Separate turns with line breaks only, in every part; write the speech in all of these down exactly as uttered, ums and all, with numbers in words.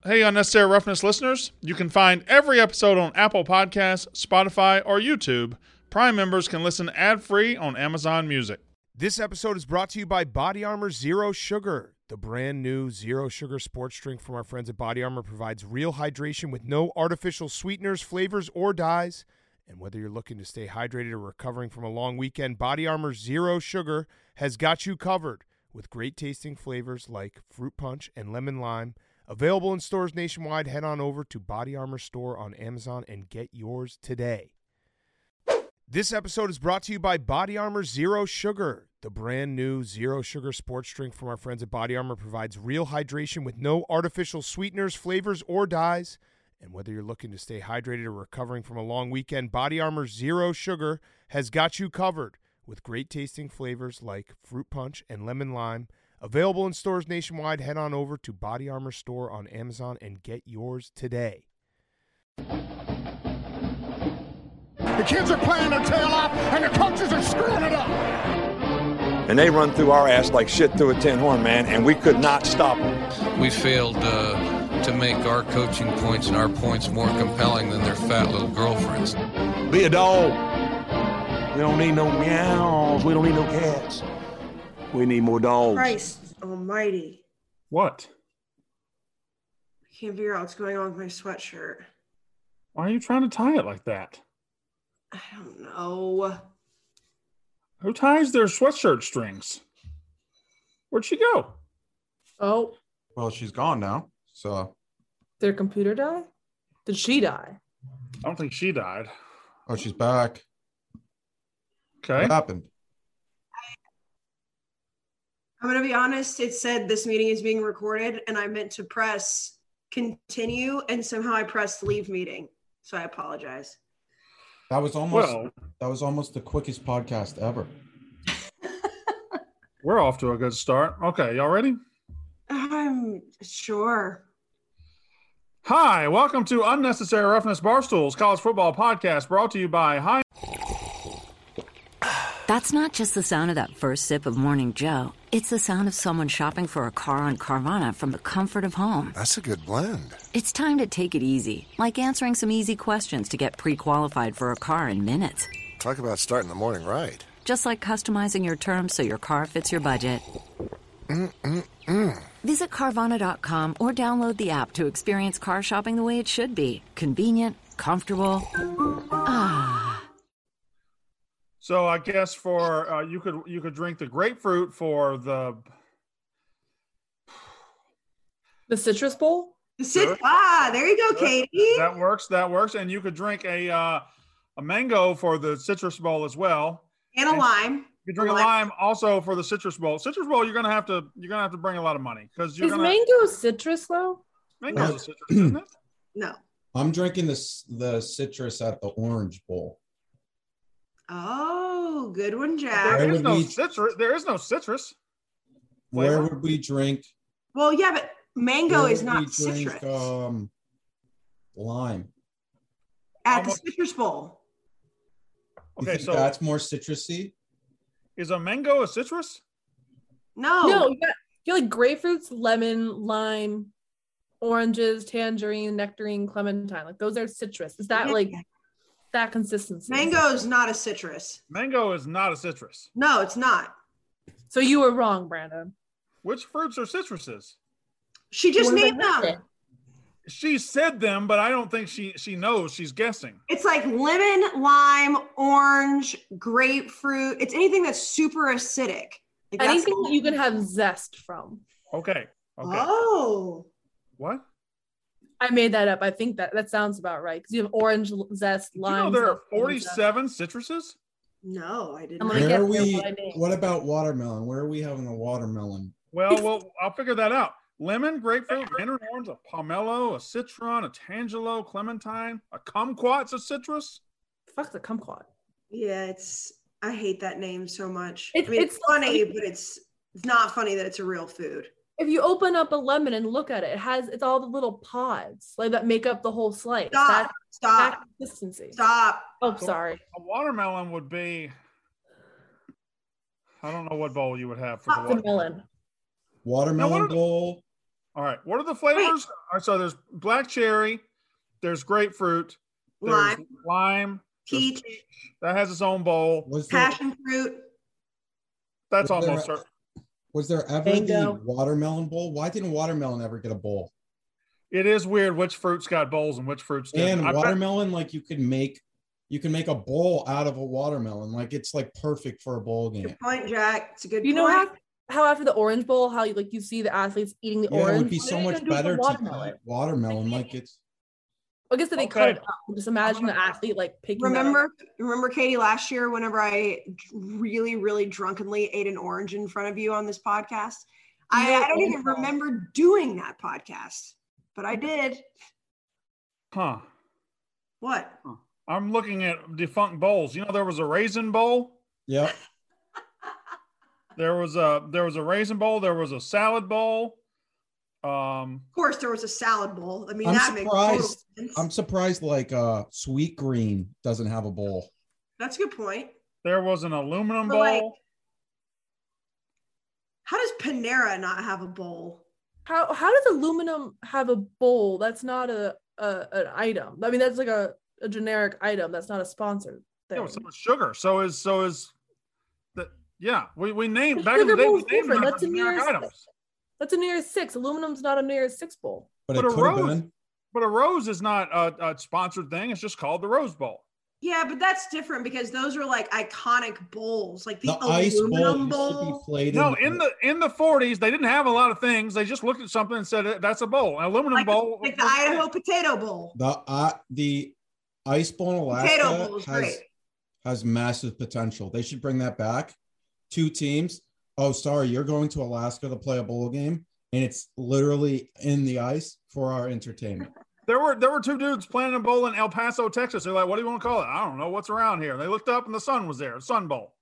Hey, Unnecessary Roughness listeners, you can find every episode on Apple Podcasts, Spotify, or YouTube. Prime members can listen ad-free on Amazon Music.
This episode is brought to you by Body Armor Zero Sugar. The brand new Zero Sugar sports drink from our friends at Body Armor provides real hydration with no artificial sweeteners, flavors, or dyes. And whether you're looking to stay hydrated or recovering from a long weekend, Body Armor Zero Sugar has got you covered with great tasting flavors like fruit punch and lemon lime. Available in stores nationwide. Head on over to Body Armor Store on Amazon and get yours today. This episode is brought to you by Body Armor Zero Sugar. The brand new Zero Sugar sports drink from our friends at Body Armor provides real hydration with no artificial sweeteners, flavors, or dyes. And whether you're looking to stay hydrated or recovering from a long weekend, Body Armor Zero Sugar has got you covered with great tasting flavors like fruit punch and lemon lime. Available in stores nationwide. Head on over to Body Armor Store on Amazon and get yours today.
The kids are playing their tail off, and the coaches are screwing it up.
And they run through our ass like shit through a tin horn, man, and we could not stop them.
We failed uh, to make our coaching points and our points more compelling than their fat little girlfriends.
Be a dog. We don't need no meows. We don't need no cats. We need more dogs.
Christ almighty.
What?
I can't figure out what's going on with my sweatshirt.
Why are you trying to tie it like that?
I don't know.
Who ties their sweatshirt strings? Where'd she go?
Oh.
Well, she's gone now, so.
Did her computer die? Did she die?
I don't think she died.
Oh, she's back.
Okay.
What happened?
I'm going to be honest. It said this meeting is being recorded, and I meant to press continue, and somehow I pressed leave meeting. So I apologize.
That was almost
Well,
that was almost the quickest podcast ever.
we're off to a good start. Okay, y'all ready?
I'm sure.
Hi, welcome to Unnecessary Roughness Barstools College Football Podcast, brought to you by Hi.
That's not just the sound of that first sip of Morning Joe. It's the sound of someone shopping for a car on Carvana from the comfort of home.
That's a good blend.
It's time to take it easy, like answering some easy questions to get pre-qualified for a car in minutes.
Talk about starting the morning right.
Just like customizing your terms so your car fits your budget.
Mm-mm-mm.
Visit Carvana dot com or download the app to experience car shopping the way it should be. Convenient, comfortable. Ah.
So I guess for uh, you could you could drink the grapefruit for the
The citrus bowl?
The cit-
Sure.
Ah, there you go, Katie.
that works that works, and you could drink a uh, a mango for the citrus bowl as well.
And a
And
lime.
You could drink a lime also for the citrus bowl. Citrus bowl, you're gonna have to you're gonna have to bring a lot of money because you're
Is
gonna
mango citrus though?
mango's a citrus, isn't it?
No.
I'm drinking this the citrus at the orange bowl.
Oh, good one,
There
Jack.
Where
is
would
no
we-
citrus. There is no citrus.
Where
Flavor?
would we drink?
Well, yeah, but mango
where
is
would
not
we drink,
citrus.
Um, lime.
At
Almost-
the citrus bowl.
You
Okay,
think
so
that's more citrusy?
is a mango a citrus?
No.
No, you got, you got like grapefruits, lemon, lime, oranges, tangerine, nectarine, clementine. Like those are citrus. Is that
Yeah.
like that consistency?
Mango is not a citrus.
Mango is not a citrus.
No, it's not.
So you were wrong, Brandon.
Which fruits are citruses?
She just
What
named
about
them.
it?
She said them, but I don't think she she knows. She's guessing.
It's like lemon, lime, orange, grapefruit. It's anything that's super acidic. Like that's-
Anything that you can have zest from.
Okay. Okay.
Oh.
What?
I made that up. I think that that sounds about right because you have orange l- zest,
You
lime.
know there are
zest, lemon zest.
forty-seven citruses?
No, I didn't.
I'm
know.
gonna
Where
get
are
there
we?
what I named.
What about watermelon? Where are we having a watermelon?
Well, well, I'll figure that out. Lemon, grapefruit, mandarin orange, a pomelo, a citron, a tangelo, clementine, a kumquat's a citrus.
Fuck the kumquat.
Yeah, it's. I hate that name so much.
It's-
I mean, it's,
it's
funny,
funny.
but it's it's not funny that it's a real food.
If you open up a lemon and look at it, it has it's all the little pods like that make up the whole slice.
Stop.
That,
Stop.
that consistency.
Stop.
Oh, sorry.
A watermelon would be. I don't know what bowl you would have for the
Not the
watermelon.
melon.
Watermelon
Now, what are the-
bowl.
All right. What are the flavors? All right, so there's black cherry, there's grapefruit, there's
Lime.
lime,
Peach.
that has its own bowl.
Was there,
Passion fruit.
That's
was there-
almost certain.
was there ever
Mango.
the watermelon bowl? Why didn't watermelon ever get a bowl?
It is weird which fruits got bowls and which fruits didn't.
And
I bet-
watermelon, like you could make, you can make a bowl out of a watermelon. Like it's like perfect for a bowl game.
Good point, Jack. It's a good
You know
point.
how, how after the Orange Bowl, how you like you see the athletes eating the
Yeah, it
orange?
would be
What
so
are they
much
gonna do with the
better to
watermelon?
eat watermelon. Like it's
I guess that they cut
Okay.
it up. Just imagine the athlete like picking. that up.
Remember, remember, Katie, last year whenever I really, really drunkenly ate an orange in front of you on this podcast, I,
No
I don't even
orange ball.
remember doing that podcast, but I did.
Huh.
What?
I'm looking at defunct bowls. You know, there was a raisin bowl.
yep.
There was a there was a raisin bowl. There was a salad bowl. Um,
Of course, there was a salad bowl. I mean,
I'm
that makes total
surprised.
sense.
I'm surprised like uh Sweet Green doesn't have a bowl.
That's a good point.
there was an aluminum
But,
bowl.
like, How does Panera not have a bowl?
How how does aluminum have a bowl? That's not a, a an item. I mean, that's like a, a generic item. That's not a sponsored thing.
Yeah, so is sugar. So is so is the yeah. We we named
The
back in the
sugar
day. We
bowl's
named them
different.
after
That's a
generic
nearest-
items.
That's a near six. Aluminum's not a near six bowl.
But,
But
it
a
could have
rose-
been.
But a rose is not a, a sponsored thing. It's just called the Rose Bowl.
Yeah, but that's different because those are like iconic bowls, like the,
The ice bowl
aluminum
used
bowl.
to be played
No, in the in the forties, they didn't have a lot of things. They just looked at something and said that's a bowl. An aluminum
like,
bowl.
like the Idaho potato bowl.
the uh, the ice bowl in
Potato
Alaska
bowl is
has
great.
has massive potential. They should bring that back. Two teams. Oh, sorry, you're going to Alaska to play a bowl game, and it's literally in the ice for our entertainment.
There were there were two dudes playing a bowl in El Paso, Texas. They're like, "What do you want to call it?" I don't know. What's around here? And they looked up and the sun was there. Sun Bowl.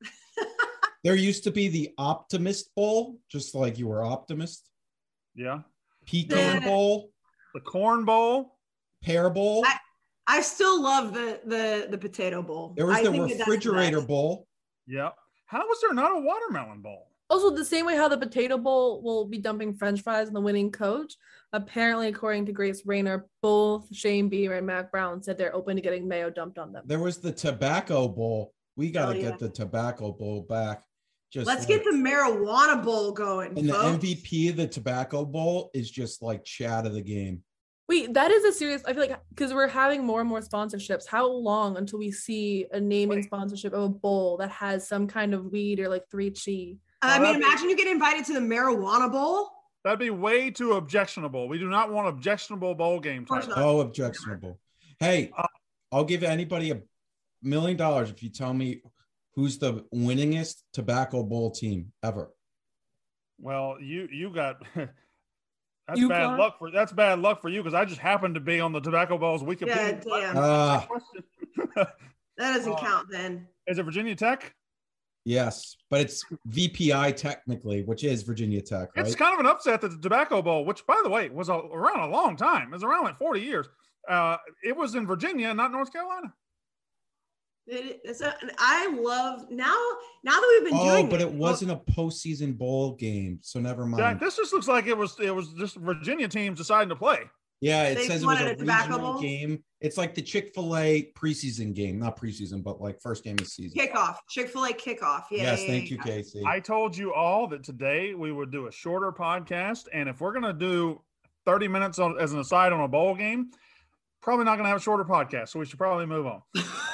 There used to be the Optimist Bowl, just like you were Optimist.
Yeah.
Pecan
The-
Bowl,
The Corn Bowl.
Pear Bowl.
I- I still love the the the potato bowl.
There was
I
the
think that that's the
Refrigerator
best.
Bowl.
Yeah. How was there not a watermelon bowl?
Also, the same way how the potato bowl will be dumping French fries on the winning coach. Apparently, according to Grace Rayner, both Shane Beamer and Mac Brown said they're open to getting mayo dumped on them.
There was the Tobacco Bowl. We got to
Oh, yeah.
get the Tobacco Bowl back. Just
Let's
like-
get the marijuana bowl going.
And the
folks.
M V P of the Tobacco Bowl is just like chat of the game.
Wait, that is a serious. I feel like because we're having more and more sponsorships. How long until we see a naming sponsorship of a bowl that has some kind of weed or like three chi?
I
Oh,
mean,
that'd be-
imagine you get invited to the marijuana bowl.
That'd be way too objectionable. We do not want objectionable bowl game
course
titles.
not.
Oh, objectionable. Hey,
Uh,
I'll give anybody a million dollars if you tell me who's the winningest Tobacco Bowl team ever.
Well, you you got that's
You
bad
got-
luck for that's bad luck for you because I just happened to be on the Tobacco Bowl's
Yeah,
Wikipedia.
damn.
Ah,
that doesn't
uh,
count then.
Is it Virginia Tech?
yes, but it's V P I technically, which is Virginia Tech, right?
It's kind of an upset that the Tobacco Bowl, which by the way was a, around a long time, it was around like forty years. Uh, it was in Virginia, not North Carolina.
It, it's a, I love now. Now that we've been
Oh,
doing
but
it,
it wasn't a postseason bowl game, so never mind.
Jack, this just looks like it was it was just Virginia teams deciding to play.
Yeah, it
They
says it was
wanted
a
a Tobacco
regional
Bowl?
game. It's like the Chick-fil-A preseason game, not preseason, but like first game of the season.
kickoff, Chick-fil-A kickoff. Yeah.
yes,
yeah,
thank
yeah,
you,
yeah.
Casey.
I told you all that today we would do a shorter podcast, and if we're gonna do thirty minutes on, as an aside on a bowl game, probably not gonna have a shorter podcast. So we should probably move on.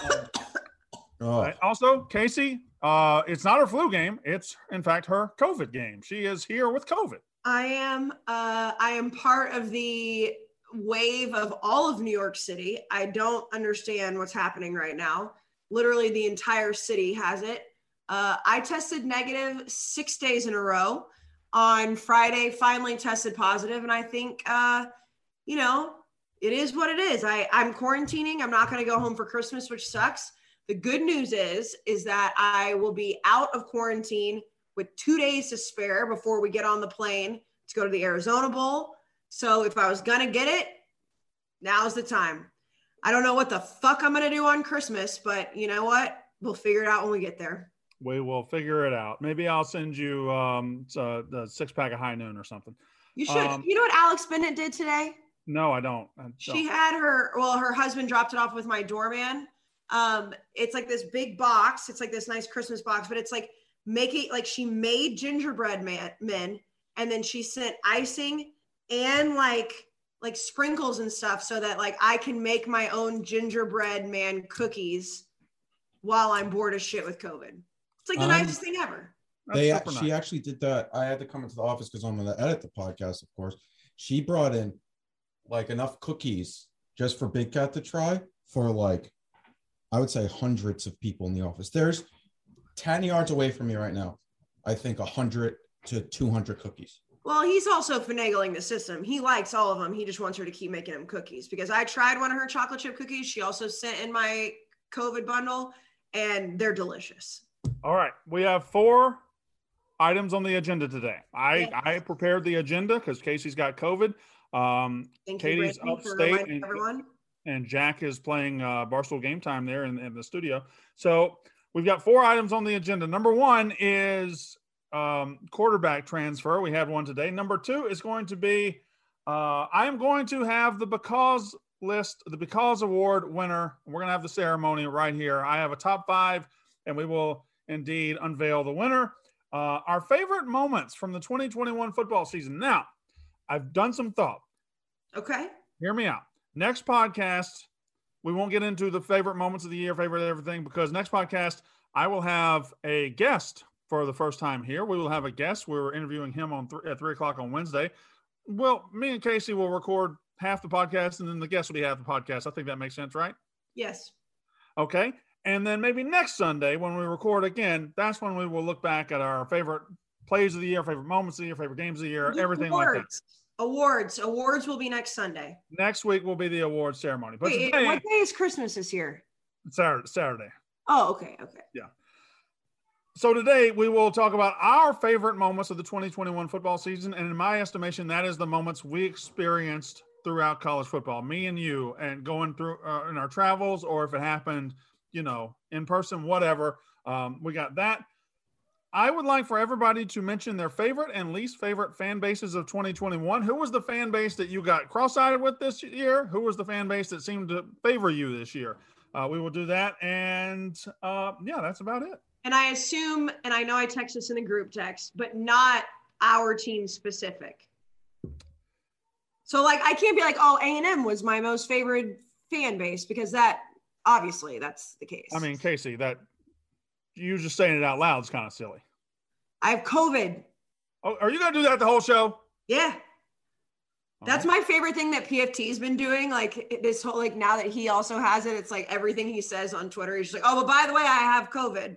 oh,
Right. Also, Casey, uh, it's not her flu game. It's in fact her COVID game. She is here with COVID.
I am. Uh, I am part of the wave of all of New York City. I don't understand what's happening right now. Literally, the entire city has it. Uh, I tested negative six days in a row. On Friday, finally tested positive, and I think, uh, you know, it is what it is. I, I'm quarantining. I'm not going to go home for Christmas, which sucks. The good news is, is that I will be out of quarantine with two days to spare before we get on the plane to go to the Arizona Bowl. So if I was going to get it, now's the time. I don't know what the fuck I'm going to do on Christmas, but you know what? We'll figure it out when we get there.
We will figure it out. Maybe I'll send you um, uh, the six pack of High Noon or something.
You should.
Um,
you know what Alex Bennett did today?
No, I don't. I don't.
She had her, well, her husband dropped it off with my doorman. Um, it's like this big box. It's like this nice Christmas box, but it's like making, like she made gingerbread man, men, and then she sent icing and like, like sprinkles and stuff so that like I can make my own gingerbread man cookies while I'm bored as shit with COVID. It's like the um, nicest thing ever.
They she nice. actually did that. I had to come into the office because I'm going to edit the podcast, of course. She brought in like enough cookies just for Big Cat to try for like, I would say hundreds of people in the office. There's ten yards away from me right now, I think one hundred to two hundred cookies.
Well, he's also finagling the system. He likes all of them. He just wants her to keep making him cookies because I tried one of her chocolate chip cookies. She also sent in my COVID bundle and they're delicious.
All right. We have four items on the agenda today. I,
yeah.
I prepared the agenda because Casey's got COVID. Um,
Thank
Katie's
you,
upstate and,
everyone.
and Jack is playing uh, Barstool Game Time there in, in the studio. So we've got four items on the agenda. Number one is um, quarterback transfer. We had one today. Number two is going to be uh, I am going to have the Because list, the Because Award winner. We're going to have the ceremony right here. I have a top five, and we will indeed unveil the winner. Uh, our favorite moments from the twenty twenty-one football season. Now, I've done some thought.
Okay.
Hear me out. Next podcast, we won't get into the favorite moments of the year, favorite everything, because next podcast, I will have a guest for the first time here. We will have a guest. We were interviewing him on th- at three o'clock on Wednesday. Well, me and Casey will record half the podcast, and then the guest will be half the podcast. I think that makes sense, right?
Yes.
Okay. And then maybe next Sunday when we record again, that's when we will look back at our favorite plays of the year, favorite moments of the year, favorite games of the year, everything
awards.
like that.
Awards. Awards will be next Sunday.
Next week will be the award ceremony. But
Wait,
today,
what day is Christmas this year?
Saturday. Saturday.
Oh, okay. Okay.
Yeah. So today we will talk about our favorite moments of the twenty twenty-one football season. And in my estimation, that is the moments we experienced throughout college football, me and you, and going through uh, in our travels, or if it happened, you know, in person, whatever. Um, we got that. I would like for everybody to mention their favorite and least favorite fan bases of twenty twenty-one. Who was the fan base that you got cross-eyed with this year? Who was the fan base that seemed to favor you this year? Uh, we will do that. And uh, yeah, that's about it.
And I assume, and I know I text this in the group text, but not our team specific. So like, I can't be like, oh, A and M was my most favorite fan base, because that obviously that's the case.
I mean, Casey, that you just saying it out loud is kind of silly.
I have COVID.
Oh, are you going to do that the whole show?
Yeah. That's my favorite thing that P F T has been doing. Like this whole, like now that he also has it, it's like everything he says on Twitter, he's just like, oh, but by the way, I have COVID.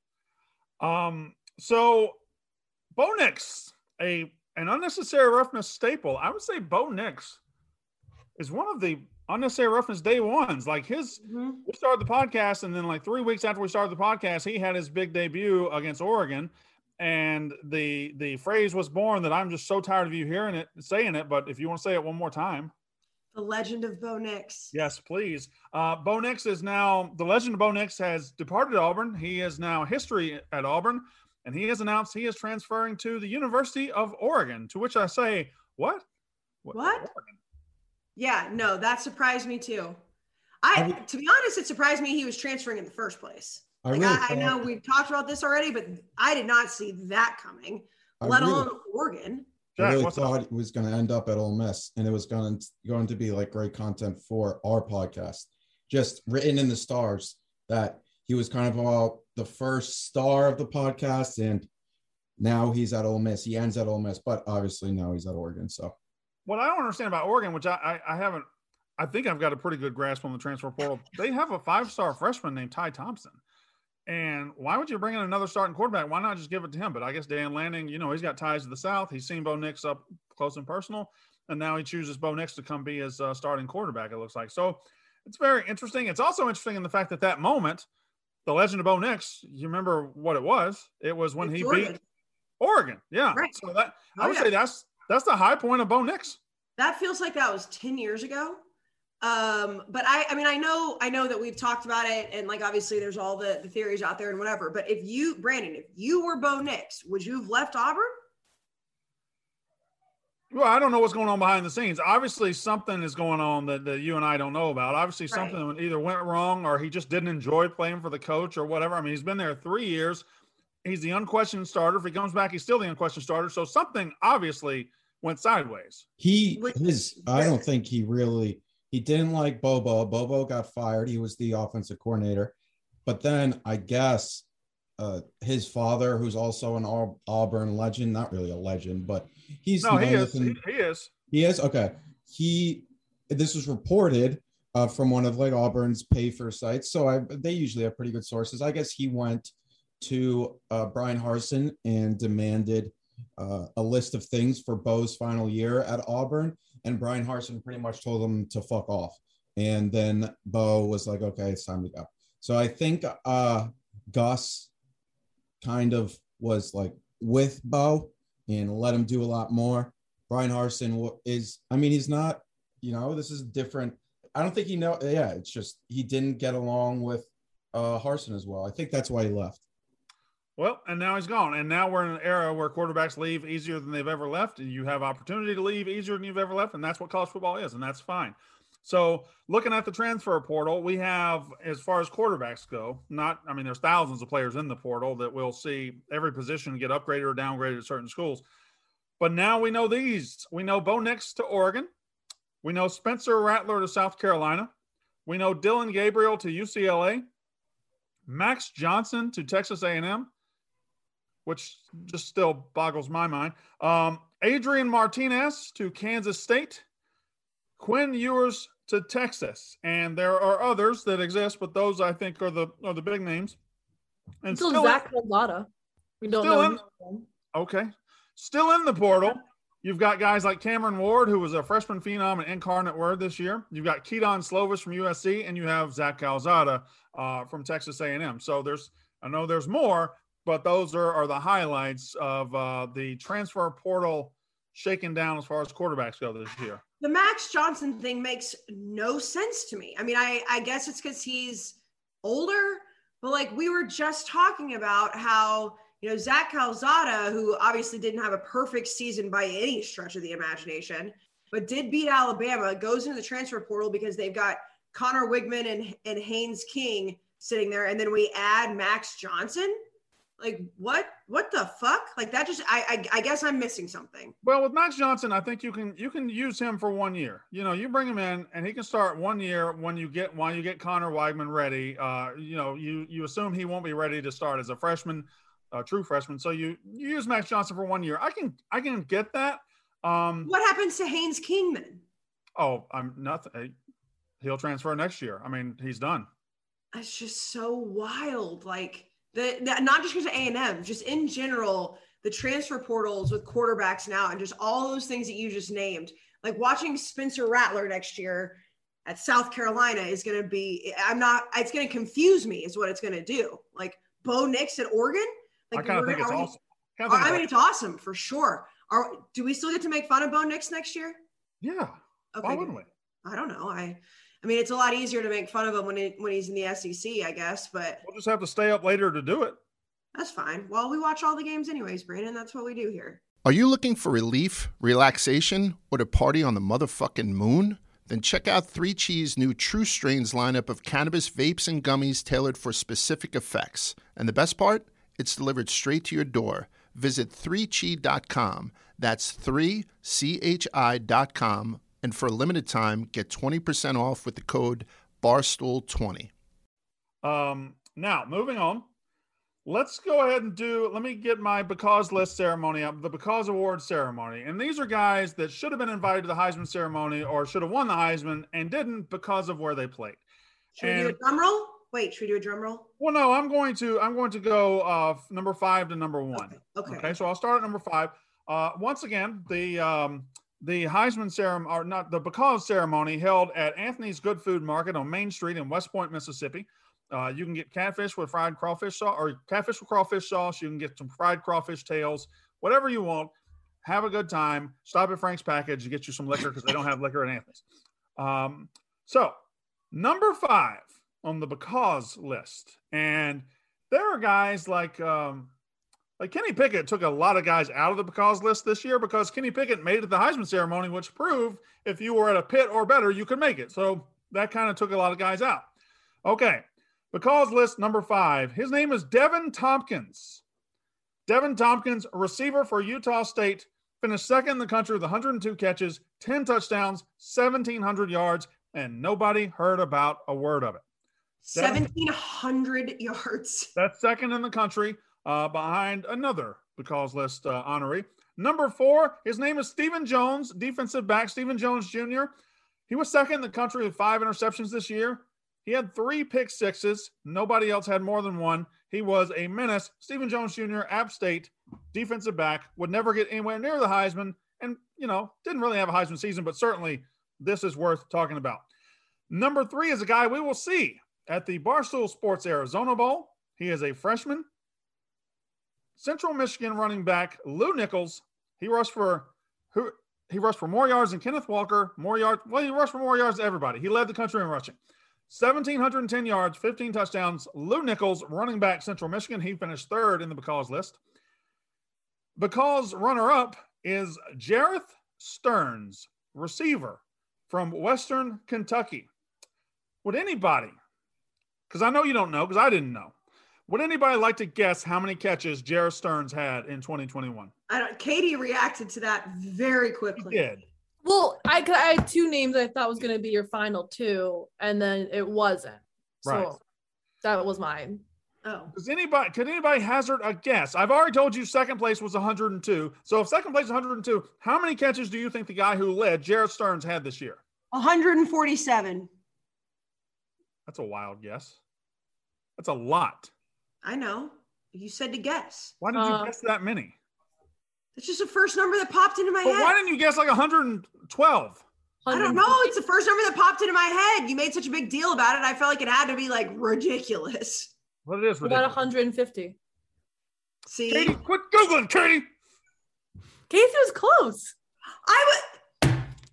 Um, so Bo Nix, a, an unnecessary roughness staple. I would say Bo Nix is one of the unnecessary roughness day ones. Like his, mm-hmm. we started the podcast, and then like three weeks after we started the podcast, he had his big debut against Oregon. And the the phrase was born that I'm just so tired of you hearing it, saying it. But if you want to say it one more time.
The legend of Bo Nix.
Yes, please. Uh, Bo Nix is now, the legend of Bo Nix has departed Auburn. He is now history at Auburn. And he has announced he is transferring to the University of Oregon, to which I say, what?
What? what? Yeah, no, that surprised me too. I, I would, to be honest, it surprised me he was transferring in the first place. I, like really I, I know we've talked about this already, but I did not see that coming, I let really, alone Oregon.
I really thought it was going to end up at Ole Miss, and it was going to, going to be like great content for our podcast. Just written in the stars that he was kind of uh, the first star of the podcast, and now he's at Ole Miss. He ends at Ole Miss, but obviously now he's at Oregon. So,
what I don't understand about Oregon, which I, I, I haven't, I think I've got a pretty good grasp on the transfer portal. They have a five-star freshman named Ty Thompson. And why would you bring in another starting quarterback? Why not just give it to him? But I guess Dan Lanning, you know, he's got ties to the South. He's seen Bo Nix up close and personal, and now he chooses Bo Nix to come be his uh, starting quarterback, it looks like. So it's very interesting. It's also interesting in the fact that that moment, the legend of Bo Nix, you remember what it was? It was when it's he Oregon. beat Oregon. Yeah. Right. So that oh, I would yeah. say that's that's the high point of Bo Nix.
That feels like that was ten years ago. Um, but I, I mean, I know, I know that we've talked about it, and like, obviously there's all the, the theories out there and whatever, but if you, Brandon, if you were Bo Nix, would you have left Auburn?
Well, I don't know what's going on behind the scenes. Obviously, something is going on that, that you and I don't know about. Obviously,
Right.
something either went wrong or he just didn't enjoy playing for the coach or whatever. I mean, he's been there three years. He's the unquestioned starter. If he comes back, he's still the unquestioned starter. So something obviously went sideways.
He
Which-
his I don't think he really he didn't like Bobo. Bobo got fired. He was the offensive coordinator. But then I guess uh, his father, who's also an Al- Auburn legend, not really a legend, but he's
No, he
known
is.
within-
He, he is.
He is okay. He this was reported uh, from one of like Auburn's pay-for sites. So I they usually have pretty good sources. I guess he went to uh, Brian Harsin and demanded uh, a list of things for Bo's final year at Auburn, and Brian Harsin pretty much told him to fuck off. And then Bo was like, "Okay, it's time to go." So I think uh, Gus kind of was like with Bo and let him do a lot more. Brian Harsin is, I mean, he's not, you know, this is different. I don't think he know. Yeah, it's just he didn't get along with uh, Harsin as well. I think that's why he left.
Well, and now he's gone. And now we're in an era where quarterbacks leave easier than they've ever left. And you have opportunity to leave easier than you've ever left. And that's what college football is. And that's fine. So looking at the transfer portal, we have, as far as quarterbacks go, not, I mean, there's thousands of players in the portal that we'll see every position get upgraded or downgraded at certain schools. But now we know these. We know Bo Nix to Oregon. We know Spencer Rattler to South Carolina. We know Dylan Gabriel to U C L A. Max Johnson to Texas A and M, which just still boggles my mind. Um, Adrian Martinez to Kansas State. Quinn Ewers to Texas. And there are others that exist, but those I think are the are the big names. And
Still,
still
Zach Calzada. We don't
still
know.
in-
who's from.
Okay. Still in the portal, you've got guys like Cameron Ward, who was a freshman phenom and incarnate word this year. You've got Keaton Slovis from U S C, and you have Zach Calzada uh, from Texas A and M. So there's, I know there's more, but those are, are the highlights of uh, the transfer portal shaken down as far as quarterbacks go this year.
The Max Johnson thing makes no sense to me. I mean, I, I guess it's because he's older, but like we were just talking about how, you know, Zach Calzada, who obviously didn't have a perfect season by any stretch of the imagination, but did beat Alabama, goes into the transfer portal because they've got Connor Wigman and, and Haynes King sitting there. And then we add Max Johnson. Like what, what the fuck? Like that just, I, I, I guess I'm missing something.
Well, with Max Johnson, I think you can, you can use him for one year. You know, you bring him in and he can start one year when you get, when you get Connor Weigman ready. Uh, you know, you, you assume he won't be ready to start as a freshman, a true freshman. So you, you use Max Johnson for one year. I can, I can get that. Um,
What happens to Haynes King then?
Oh, I'm nothing. He'll transfer next year. I mean, he's done.
It's just so wild. Like the, the not just because of A and M, just in general, the transfer portals with quarterbacks now and just all those things that you just named. Like watching Spencer Rattler next year at South Carolina is going to be, I'm not, it's going to confuse me is what it's going to do. Like Bo Nix at Oregon. Like
I kind of think it's
we,
awesome. I,
I mean, it's awesome for sure. Are, do we still get to make fun of Bo Nix next year?
Yeah.
Okay,
Why wouldn't
good.
we?
I don't know. I, I mean, it's a lot easier to make fun of him when he, when he's in the S E C, I guess, but
We'll just have to stay up later to do it.
that's fine. Well, we watch all the games anyways, Brandon. That's what we do here.
Are you looking for relief, relaxation, or to party on the motherfucking moon? Then check out three Chees' new True Strains lineup of cannabis vapes and gummies tailored for specific effects. And the best part? It's delivered straight to your door. Visit three chi dot com. That's three C H I dot com. And for a limited time, get twenty percent off with the code barstool twenty.
Um, now, moving on. Let's go ahead and do, let me get my Because List ceremony up, the Because Award ceremony. And these are guys that should have been invited to the Heisman ceremony or should have won the Heisman and didn't because of where they played.
Should
And-
we do a drum roll? Wait, should we do a drum roll?
Well, no, I'm going to, I'm going to go uh, number five to number one.
Okay.
Okay. So I'll start at number five. Uh, once again, the, um, the Heisman ceremony, or not the Because ceremony, held at Anthony's Good Food Market on Main Street in West Point, Mississippi. Uh, you can get catfish with fried crawfish sauce, or catfish with crawfish sauce. You can get some fried crawfish tails, whatever you want. Have a good time. Stop at Frank's Package to get you some liquor because they don't have liquor at Anthony's. Um, so number five on the Because list, and there are guys like um, like Kenny Pickett took a lot of guys out of the because list this year because Kenny Pickett made it to the Heisman ceremony, which proved if you were at a Pitt or better, you could make it. So that kind of took a lot of guys out. Okay. Because list number five, his name is Devin Tompkins. Devin Tompkins, receiver for Utah State, finished second in the country with one hundred two catches, ten touchdowns, seventeen hundred yards, and nobody heard about a word of it.
seventeen hundred yards.
That's second in the country, uh, behind another because list uh, honoree. Number four, his name is Stephen Jones, defensive back, Stephen Jones Junior He was second in the country with five interceptions this year. He had three pick sixes. Nobody else had more than one. He was a menace. Stephen Jones Junior, App State, defensive back, would never get anywhere near the Heisman and, you know, didn't really have a Heisman season, but certainly this is worth talking about. Number three is a guy we will see at the Barstool Sports Arizona Bowl. He is a freshman. Central Michigan running back Lou Nichols. He rushed for who? He rushed for more yards than Kenneth Walker. More yards. Well, he rushed for more yards than everybody. He led the country in rushing. one thousand seven hundred ten yards, fifteen touchdowns. Lou Nichols, running back, Central Michigan. He finished third in the because list. Because runner-up is Jareth Stearns, receiver from Western Kentucky. Would anybody, because I know you don't know, because I didn't know, would anybody like to guess how many catches Jareth Stearns had in twenty twenty-one?
I don't, Katie reacted to that very quickly.
He did.
Well, I, I had two names I thought was going to be your final two, and then it wasn't. So
Right.
that was mine.
Oh.
Does anybody, could anybody hazard a guess? I've already told you second place was one hundred two. So if second place is one hundred two, how many catches do you think the guy who led, Jareth Stearns, had this year?
one hundred forty-seven.
That's a wild guess. That's a lot.
I know. You said to guess.
Why did you
Uh,
guess that many?
It's just the first number that popped into my
But
head.
why didn't you guess like one hundred twelve?
I don't know. It's the first number that popped into my head. You made such a big deal about it. I felt like it had to be like ridiculous.
What it is
About
ridiculous.
one hundred fifty.
See,
Katie, quit Googling, Katie.
Casey was close.
I was.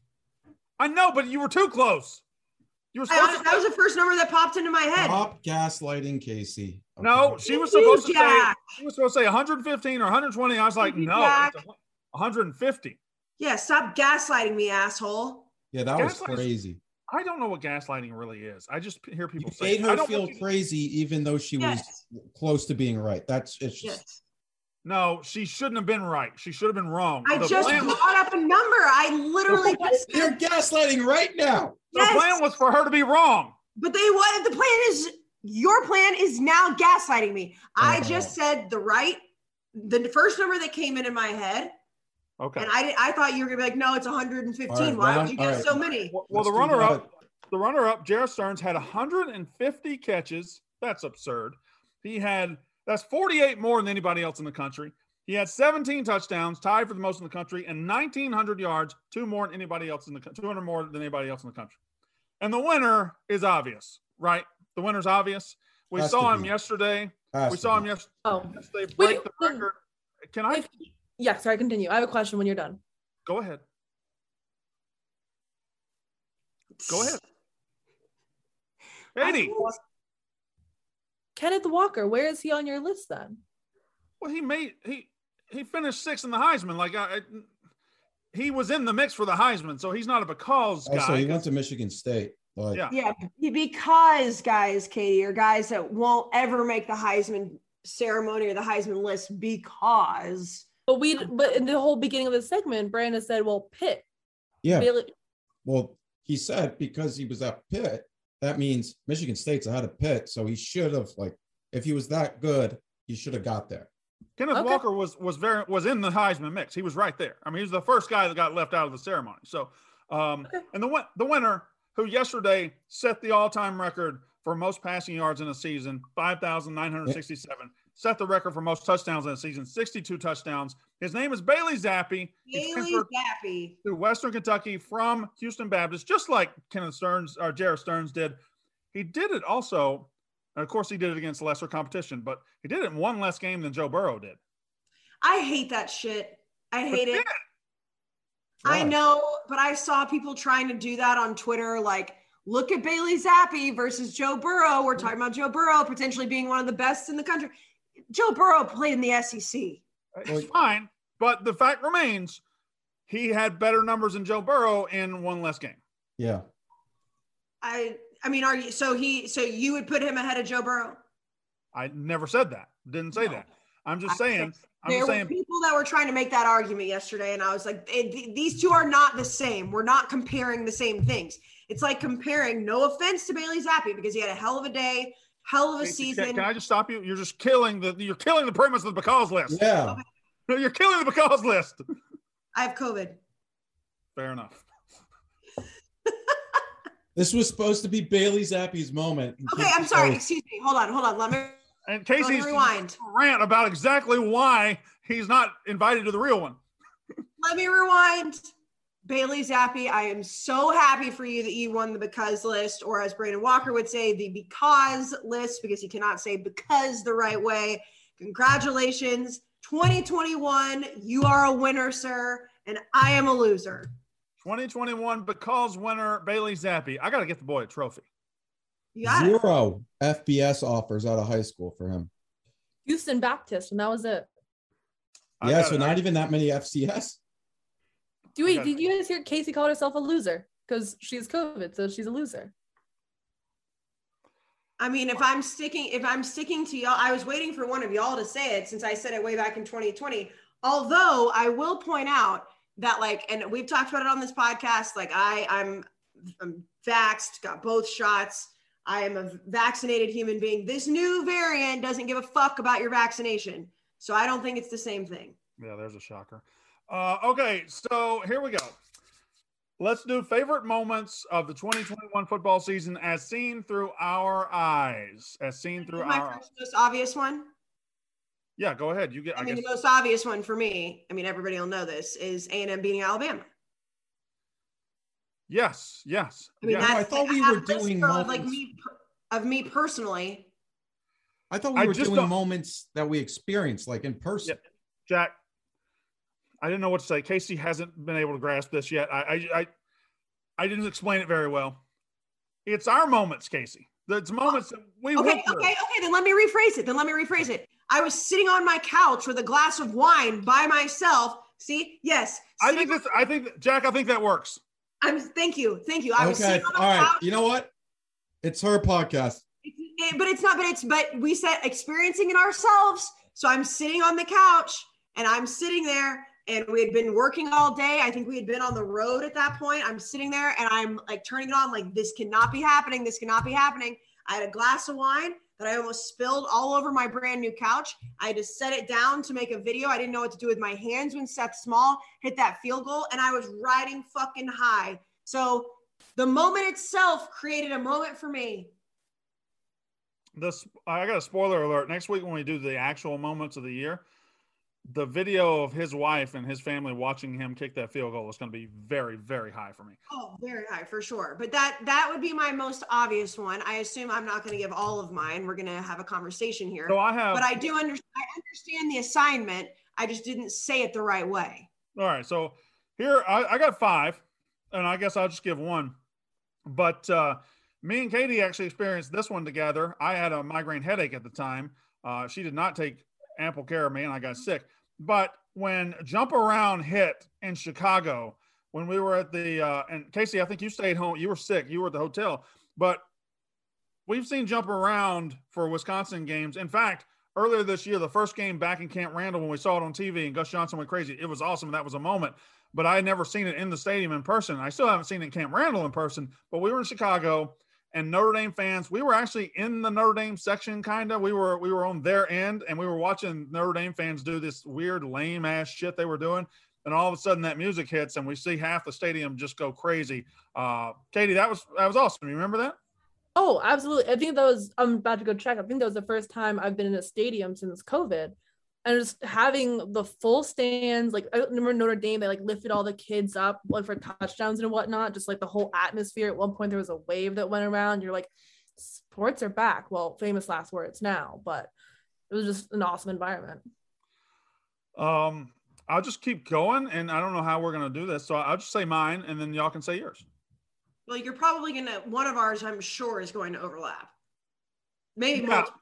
I know, but you were too close. You were
I,
supposed to
that was the first number that popped into my head.
Stop gaslighting Casey. Okay.
No, she was
Thank you,
supposed to say
Jack.
she was supposed to say one hundred fifteen or one hundred twenty. I was like,
Thank you,
no,
Jack.
it's one hundred fifty.
Yeah, stop gaslighting me, asshole.
Yeah, that was
Gaslighting-
crazy.
I don't know what gaslighting really is. I just hear people
You
say
made
it. I
her
don't
feel
want you-
crazy, even though she
Yes.
was close to being right. That's it's just.
Yes.
No, she shouldn't have been right. She should have been wrong.
I
The
just
plan was-
brought up a number. I literally just
You're
said,
gaslighting right now.
the
yes.
plan was for her to be wrong.
But they what the plan is your plan is now gaslighting me. I
Oh.
just said the right the first number that came in in my head,
Okay.
and I did, I thought you were gonna be like, no, it's one hundred fifteen.
All right,
Why
round-
would you
all
get
right.
so many?
Well, well,
Let's
the
do
runner-up,
that.
the runner-up, Jareth Stearns, had one hundred fifty catches. That's absurd. He had that's forty-eight more than anybody else in the country. He had seventeen touchdowns, tied for the most in the country, and nineteen hundred yards, two more than anybody else in the two hundred more than anybody else in the country. And the winner is obvious, right? The winner's obvious. We
Has
saw
to
him
be.
yesterday.
Has
we
to
saw
be.
him yes-
Oh,
yesterday.
Wait,
Break the
wait.
record. Can I
If- yeah, sorry, continue. I have a question when you're done.
go ahead? Go ahead, Katie.
Kenneth Walker, where is he on your list then?
Well, he made he he finished sixth in the Heisman. Like I, I- he was in the mix for the Heisman, so he's not a because guy.
Also, he went to Michigan State. But
Yeah.
Yeah, because guys, Katie, are guys that won't ever make the Heisman ceremony or the Heisman list because
But we, but in the whole beginning of the segment, Brandon said, "Well, Pitt,
yeah.
Bailey,
Well, he said because he was at Pitt, that means Michigan State's ahead of Pitt. So he should have, like, if he was that good, he should have got there.
Kenneth
Okay.
Walker was was very was in the Heisman mix. He was right there. I mean, he was the first guy that got left out of the ceremony. So, um,
Okay.
and the win- the winner who yesterday set the all time record for most passing yards in a season, five thousand nine hundred sixty-seven, set the record for most touchdowns in a season, sixty-two touchdowns. His name is Bailey Zappi. He
Bailey
transferred
Zappi.
to Western Kentucky from Houston Baptist, just like Kenneth Stearns or Jareth Stearns did. He did it also, and of course, he did it against lesser competition, but he did it in one less game than Joe Burrow did.
I hate that shit. I
But
hate it.
did.
I
Why?
know, but I saw people trying to do that on Twitter. Like, look at Bailey Zappi versus Joe Burrow. We're talking about Joe Burrow potentially being one of the best in the country. Joe Burrow played in the S E C.
It's fine, but the fact remains, he had better numbers than Joe Burrow in one less game.
Yeah.
I I mean, are you so he so you would put him ahead of Joe Burrow?
I never said that. Didn't say
No.
that. I'm just
I
saying. I'm
there
just
were
saying.
people that were trying to make that argument yesterday, and I was like, eh, th- these two are not the same. We're not comparing the same things. It's like comparing. No offense to Bailey Zappi because he had a hell of a day, hell of a
Can,
season.
can I just stop you? You're just killing the. You're killing the premise of the because list.
Yeah.
You're killing the because list.
I have COVID.
Fair enough.
This was supposed to be Bailey Zappi's moment.
Okay, I'm sorry. Excuse me. Hold on. Hold on. Let me.
And Casey's
rewind.
rant about exactly why he's not invited to the real one.
Let me rewind. Bailey Zappi, I am so happy for you that you won the because list, or as Brandon Walker would say, the because list, because he cannot say because the right way. Congratulations. twenty twenty-one, you are a winner, sir, and I am a loser.
twenty twenty-one because winner Bailey Zappi. I got to get the boy a trophy.
You got it.
Zero F B S offers out of high school for him.
Houston Baptist, and that was it.
I
Yeah,
got
so
it.
not even that many F C S.
Do we,
got
did you guys hear Casey called herself a loser? Because she has COVID, so she's a loser.
I mean, if I'm sticking, if I'm sticking to y'all, I was waiting for one of y'all to say it since I said it way back in twenty twenty. Although I will point out that, like, and we've talked about it on this podcast, like I, I'm, I'm vaxxed, got both shots. I am a vaccinated human being. This new variant doesn't give a fuck about your vaccination. So I don't think it's the same thing.
Yeah, there's a shocker. Uh, okay, so here we go. Let's do favorite moments of the twenty twenty-one football season as seen through our eyes. As seen through
My
our
first most obvious one.
Yeah, go ahead. You get
I
I
mean,
guess
the most obvious one for me, I mean, everybody will know this, is A and M beating Alabama.
Yes, yes.
I mean,
yes.
that's,
I thought we
have
were
a list
doing
of, like
moments.
me, of me personally.
I thought we
I
were
just
doing
don't-
moments that we experienced, like in person.
Yeah. Jack, I didn't know what to say. Casey hasn't been able to grasp this yet. I, I, I, I didn't explain it very well. It's our moments, Casey. It's moments that we
Okay,
went
okay,
through.
okay. Then let me rephrase it. Then let me rephrase it. I was sitting on my couch with a glass of wine by myself. See, yes.
I
sitting
think this. I think Jack. I think that works.
I'm. Thank you, thank you. I was
Okay,
sitting on
all
my
right.
couch.
You know what? It's her podcast.
It- but it's not. But it's. But we said experiencing it ourselves. So I'm sitting on the couch and I'm sitting there, and we had been working all day. I think we had been on the road at that point. I'm sitting there and I'm like turning it on, like this cannot be happening. This cannot be happening. I had a glass of wine that I almost spilled all over my brand new couch. I had to set it down to make a video. I didn't know what to do with my hands when Seth Small hit that field goal, and I was riding fucking high. So the moment itself created a moment for me.
This I got a spoiler alert. Next week when we do the actual moments of the year, the video of his wife and his family watching him kick that field goal is going to be very, very high for me.
Oh, very high for sure. But that that would be my most obvious one. I assume I'm not going to give all of mine. We're going to have a conversation here.
So I have.
But I do understand. I understand the assignment. I just didn't say it the right way.
All right, so here I, I got five, and I guess I'll just give one. But uh, me and Katie actually experienced this one together. I had a migraine headache at the time. Uh, she did not take ample care of me, and I got sick. But when Jump Around hit in Chicago, when we were at the uh, and Casey, I think you stayed home. You were sick. You were at the hotel. But we've seen Jump Around for Wisconsin games. In fact, earlier this year, the first game back in Camp Randall, when we saw it on T V and Gus Johnson went crazy, it was awesome. That was a moment. But I had never seen it in the stadium in person. I still haven't seen it in Camp Randall in person. But we were in Chicago. And Notre Dame fans, we were actually in the Notre Dame section, kind of. We were we were on their end, and we were watching Notre Dame fans do this weird, lame-ass shit they were doing. And all of a sudden, that music hits, and we see half the stadium just go crazy. Uh, Katie, that was that was awesome. You remember that?
Oh, absolutely. I think that was, I'm about to go check. I think that was the first time I've been in a stadium since COVID. And just having the full stands, like I remember Notre Dame, they like lifted all the kids up like for touchdowns and whatnot, just like the whole atmosphere. At one point there was a wave that went around. You're like, sports are back. Well, famous last words now, but it was just an awesome environment.
Um, I'll just keep going, and I don't know how we're gonna do this, so I'll just say mine, and then y'all can say yours.
Well, you're probably gonna one of ours, I'm sure, is going to overlap. Maybe
Yeah.
multiple.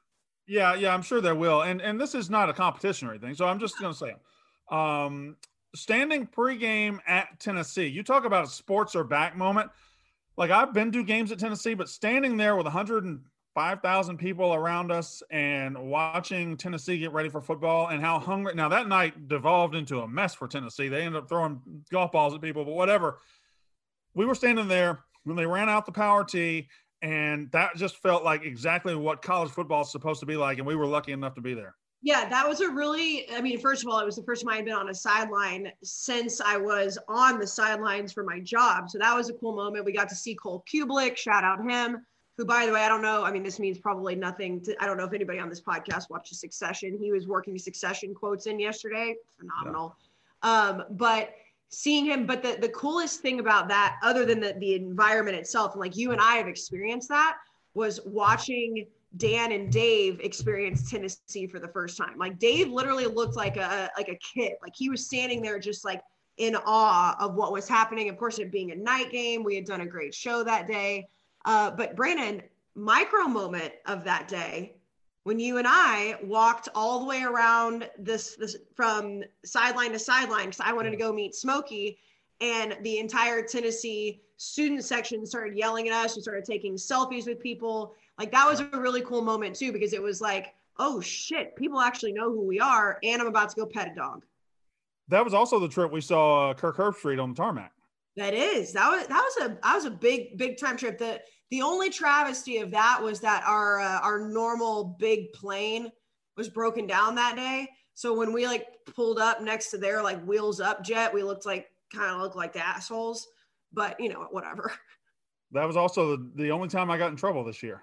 Yeah, yeah, I'm sure there will. And and this is not a competition or anything. So I'm just going to say, um, standing pregame at Tennessee, you talk about a sports are back moment. Like, I've been to games at Tennessee, but standing there with one hundred five thousand people around us and watching Tennessee get ready for football and how hungry. Now, that night devolved into a mess for Tennessee. They ended up throwing golf balls at people, but whatever. We were standing there when they ran out the power tee, and that just felt like exactly what college football is supposed to be like, and we were lucky enough to be there.
Yeah, that was a really, I mean, first of all, it was the first time I'd been on a sideline since I was on the sidelines for my job. So that was a cool moment. We got to see Cole Kublik, shout out him, who, by the way, I don't know. I mean, this means probably nothing to, I don't know if anybody on this podcast watches Succession. He was working Succession quotes in yesterday. Phenomenal. Yeah. Um, but seeing him, but the, the coolest thing about that, other than the, the environment itself, and like you and I have experienced that, was watching Dan and Dave experienced Tennessee for the first time. Like, Dave literally looked like a like a kid. Like, he was standing there just like in awe of what was happening. Of course, it being a night game, we had done a great show that day. Uh, but Brandon, micro moment of that day, when you and I walked all the way around this, this from sideline to sideline, because I wanted to go meet Smokey, and the entire Tennessee student section started yelling at us. We started taking selfies with people. Like, that was a really cool moment too, because it was like, oh shit, people actually know who we are, and I'm about to go pet a dog.
That was also the trip we saw uh, Kirk Herbstreit on the tarmac.
That is, that was, that was a, that was a big, big time trip. The, the only travesty of that was that our, uh, our normal big plane was broken down that day. So when we like pulled up next to their like wheels up jet, we looked like, kind of looked like the assholes, but you know, whatever.
That was also the, the only time I got in trouble this year.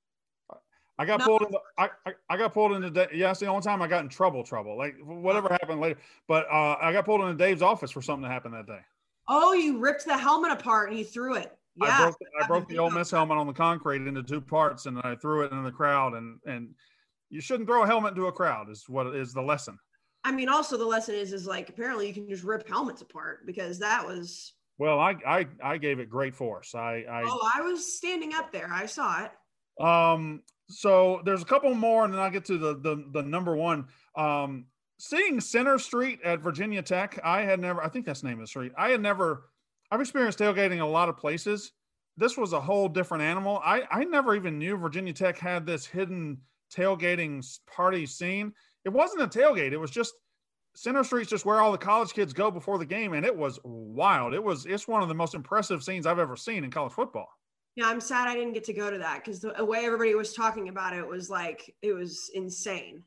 I got no. pulled into, I, I, I got pulled into, yeah, it's the only time I got in trouble, trouble, like whatever happened later. But uh, I got pulled into Dave's office for something that happened that day.
Oh, you ripped the helmet apart and you threw it. Yeah.
I broke, I broke the Ole Miss helmet on the concrete into two parts, and I threw it into the crowd. And, and you shouldn't throw a helmet into a crowd is what is the lesson.
I mean, also the lesson is, is like, apparently you can just rip helmets apart, because that was.
Well, I, I, I gave it great force. I, I,
oh, I was standing up there. I saw it.
Um, So there's a couple more, and then I'll get to the the, the number one. Um, seeing Center Street at Virginia Tech, I had never, I think that's the name of the street. I had never, I've experienced tailgating a lot of places. This was a whole different animal. I, I never even knew Virginia Tech had this hidden tailgating party scene. It wasn't a tailgate. It was just Center Street's just where all the college kids go before the game. And it was wild. It was, it's one of the most impressive scenes I've ever seen in college football.
Yeah, I'm sad I didn't get to go to that, because the way everybody was talking about it was like, it was insane.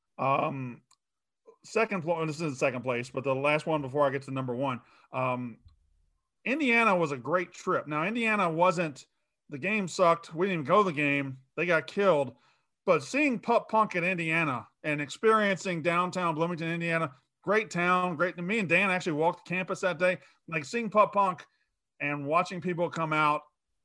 Um, second, this is the second place, but the last one before I get to number one. Um, Indiana was a great trip. Now, Indiana wasn't, the game sucked. We didn't even go to the game. They got killed. But seeing Pup Punk at Indiana and experiencing downtown Bloomington, Indiana, great town, great. Me and Dan actually walked the campus that day. Like, seeing Pup Punk and watching people come out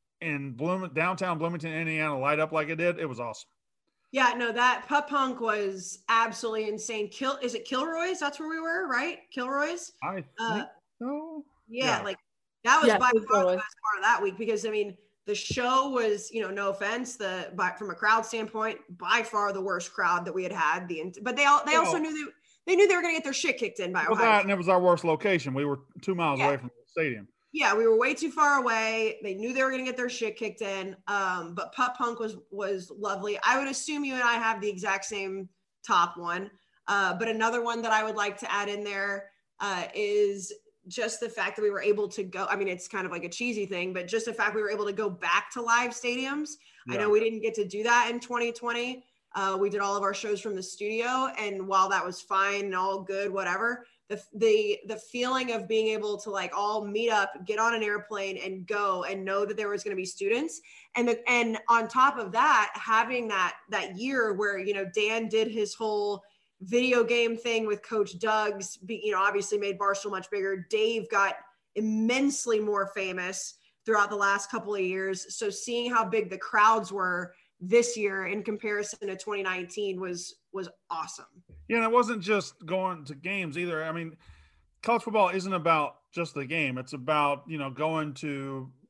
in Bloom, downtown Bloomington, Indiana, light up like it did, it was awesome.
Yeah, no, that Pup Punk was absolutely insane. Kill, is it Kilroy's? That's where we were, right? Kilroy's?
I think
uh,
so.
Yeah,
yeah,
like that was
yeah,
by
was
far the best part of that week, because I mean, the show was, you know, no offense, the but from a crowd standpoint, by far the worst crowd that we had had. The but they all they also knew they they knew they were going to get their shit kicked in by
well,
Ohio.
That, and it was our worst location. We were two miles
yeah.
away from the stadium.
Yeah, we were way too far away. They knew they were going to get their shit kicked in. Um, but Pup Punk was was lovely. I would assume you and I have the exact same top one. Uh, but another one that I would like to add in there uh, is just the fact that we were able to go. I mean, it's kind of like a cheesy thing, but just the fact we were able to go back to live stadiums. Yeah. I know we didn't get to do that in twenty twenty. Uh, we did all of our shows from the studio. And while that was fine and all good, whatever, the, the, the feeling of being able to like all meet up, get on an airplane and go and know that there was going to be students. And the, and on top of that, having that, that year where, you know, Dan did his whole video game thing with Coach Doug's, you know, obviously made Barstool much bigger. Dave got immensely more famous throughout the last couple of years. So seeing how big the crowds were this year in comparison to twenty nineteen was, was awesome.
Yeah. And it wasn't just going to games either. I mean, college football isn't about just the game. It's about, you know, going to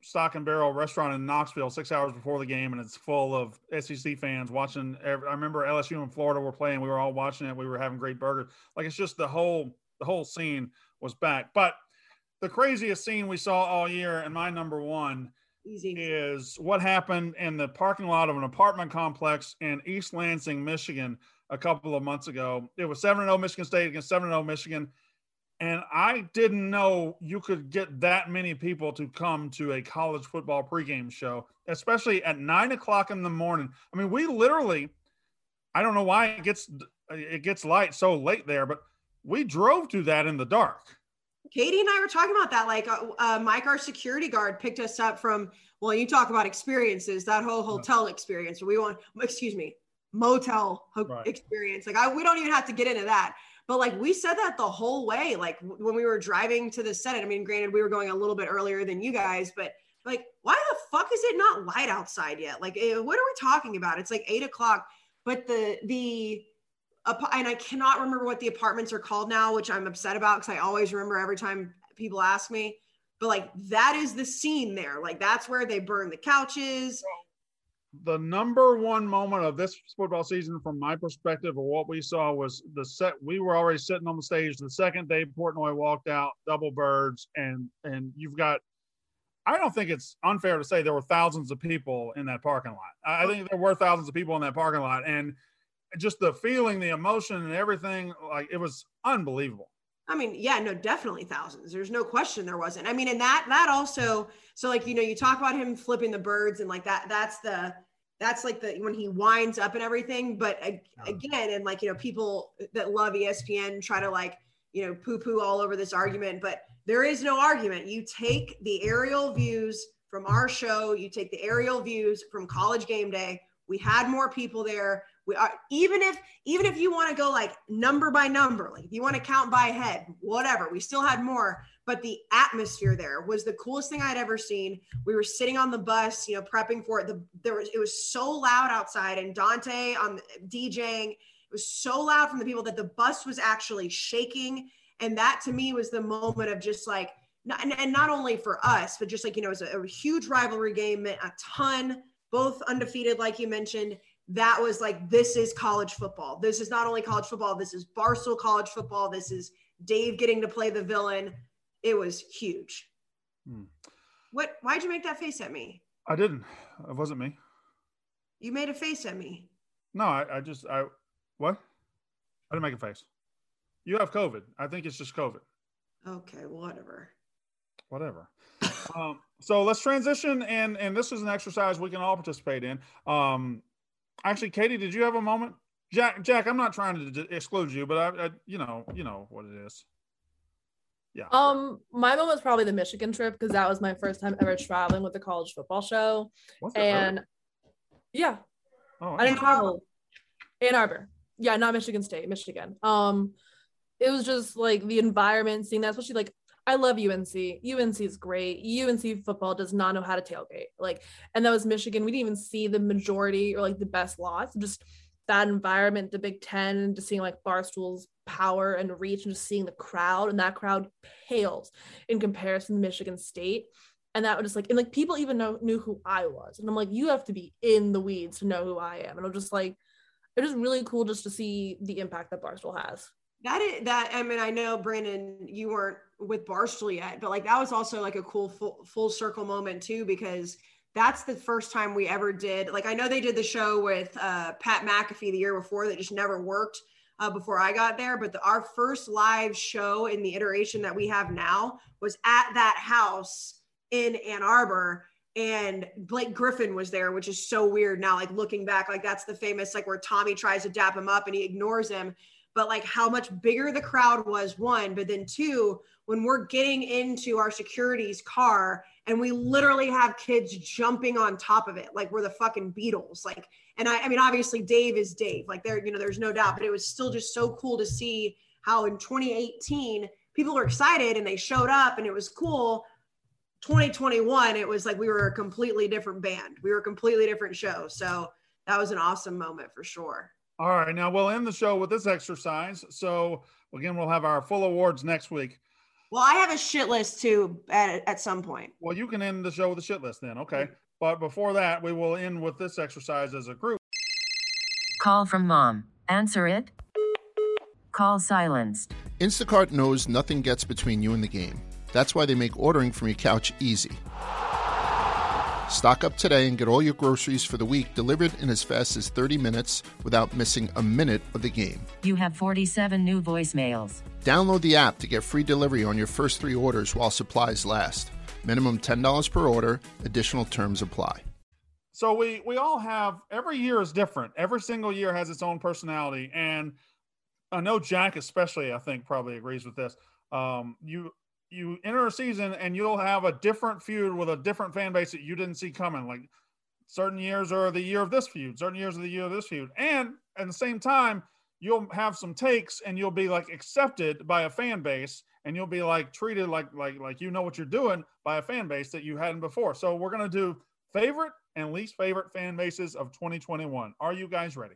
Stock and Barrel restaurant in Knoxville six hours before the game, and it's full of S E C fans watching. Every, I remember L S U and Florida were playing. We were all watching it. We were having great burgers. Like, it's just the whole the whole scene was back. But the craziest scene we saw all year, and my number one,
Easy.
is what happened in the parking lot of an apartment complex in East Lansing, Michigan, a couple of months ago. It was seven and oh Michigan State against seven and oh Michigan. And I didn't know you could get that many people to come to a college football pregame show, especially at nine o'clock in the morning. I mean, we literally, I don't know why it gets it gets light so late there, but we drove to that in the dark.
Katie and I were talking about that. Like, uh, uh, Mike, our security guard, picked us up from, well, you talk about experiences, that whole hotel experience. We want, excuse me, motel ho-
Right.
experience. Like, I, we don't even have to get into that. But like, we said that the whole way, like w- when we were driving to the Senate. I mean, granted, we were going a little bit earlier than you guys, but like, why the fuck is it not light outside yet? Like, eh, what are we talking about? It's like eight o'clock, but the, the, and I cannot remember what the apartments are called now, which I'm upset about because I always remember every time people ask me. But like, that is the scene there. Like, that's where they burn the couches.
The number one moment of this football season, from my perspective, of what we saw, was the set. We were already sitting on the stage the second Dave Portnoy walked out, double birds, and and you've got. I don't think it's unfair to say there were thousands of people in that parking lot. I think there were thousands of people in that parking lot, and just the feeling, the emotion, and everything, like, it was unbelievable.
I mean, yeah, no, definitely thousands. There's no question there wasn't. I mean, and that, that also, so like, you know, you talk about him flipping the birds and like that, that's the, that's like the, when he winds up and everything. But again, and like, you know, people that love E S P N try to like, you know, poo poo all over this argument, but there is no argument. You take the aerial views from our show, you take the aerial views from College Game Day. We had more people there. We are, even if even if you want to go like number by number, like if you want to count by head, whatever, we still had more. But the atmosphere there was the coolest thing I'd ever seen. We were sitting on the bus, you know, prepping for it. The there was it was so loud outside, and Dante on DJing. It was so loud from the people that the bus was actually shaking. And that to me was the moment of just like, and, and not only for us, but just like, you know, it was a, a huge rivalry game, meant a ton, both undefeated, like you mentioned. That was like, this is college football. This is not only college football. This is Barstool college football. This is Dave getting to play the villain. It was huge. Hmm. What, why'd you make that face at me?
I didn't, it wasn't me.
You made a face at me.
No, I, I just, I, what? I didn't make a face. You have COVID. I think it's just COVID.
Okay. Whatever.
Whatever. um, so let's transition. And, and this is an exercise we can all participate in. Um, Actually, Katie, did you have a moment? Jack, Jack, I'm not trying to d- exclude you, but I, I, you know, you know what it is. Yeah.
Um, my moment was probably the Michigan trip because that was my first time ever traveling with the college football show.
What's that?
And early? Yeah,
oh,
I didn't travel. Ann Arbor, yeah, not Michigan State, Michigan. Um, it was just like the environment, seeing that, especially like. I love U N C. U N C is great. U N C football does not know how to tailgate. Like, and that was Michigan. We didn't even see the majority or like the best lots. Just that environment, the Big Ten, and just seeing like Barstool's power and reach, and just seeing the crowd, and that crowd pales in comparison to Michigan State. And that was just like, and like people even know knew who I was. And I'm like, you have to be in the weeds to know who I am. And I'm just like, it was really cool just to see the impact that Barstool has.
That is that. I mean, I know Brandon, you weren't with Barstool yet, but like that was also like a cool full, full circle moment too, because that's the first time we ever did. Like, I know they did the show with uh, Pat McAfee the year before that just never worked uh, before I got there. But the, our first live show in the iteration that we have now was at that house in Ann Arbor. And Blake Griffin was there, which is so weird now, like looking back, like that's the famous, like where Tommy tries to dap him up and he ignores him. But like how much bigger the crowd was, one, but then two, when we're getting into our security's car and we literally have kids jumping on top of it, like we're the fucking Beatles. Like, and I, I mean, obviously Dave is Dave, like there, you know, there's no doubt, but it was still just so cool to see how in twenty eighteen people were excited and they showed up and it was cool. twenty twenty-one, it was like we were a completely different band. We were a completely different show. So that was an awesome moment for sure.
All right, now we'll end the show with this exercise. So again, we'll have our full awards next week.
Well, I have a shit list too at, at some point.
Well, you can end the show with a shit list then. Okay. But before that, we will end with this exercise as a group.
Call from mom. Answer it. Call silenced.
Instacart knows nothing gets between you and the game. That's why they make ordering from your couch easy. Stock up today and get all your groceries for the week delivered in as fast as thirty minutes without missing a minute of the game.
You have forty-seven new voicemails.
Download the app to get free delivery on your first three orders while supplies last. Minimum ten dollars per order. Additional terms apply.
So we we all have, every year is different. Every single year has its own personality. And I know Jack especially, I think, probably agrees with this. Um, you you enter a season and you'll have a different feud with a different fan base that you didn't see coming. Like certain years are the year of this feud, certain years are the year of this feud. And at the same time, you'll have some takes and you'll be like accepted by a fan base, and you'll be like treated like like like you know what you're doing by a fan base that you hadn't before. So we're going to do favorite and least favorite fan bases of twenty twenty-one. Are you guys ready?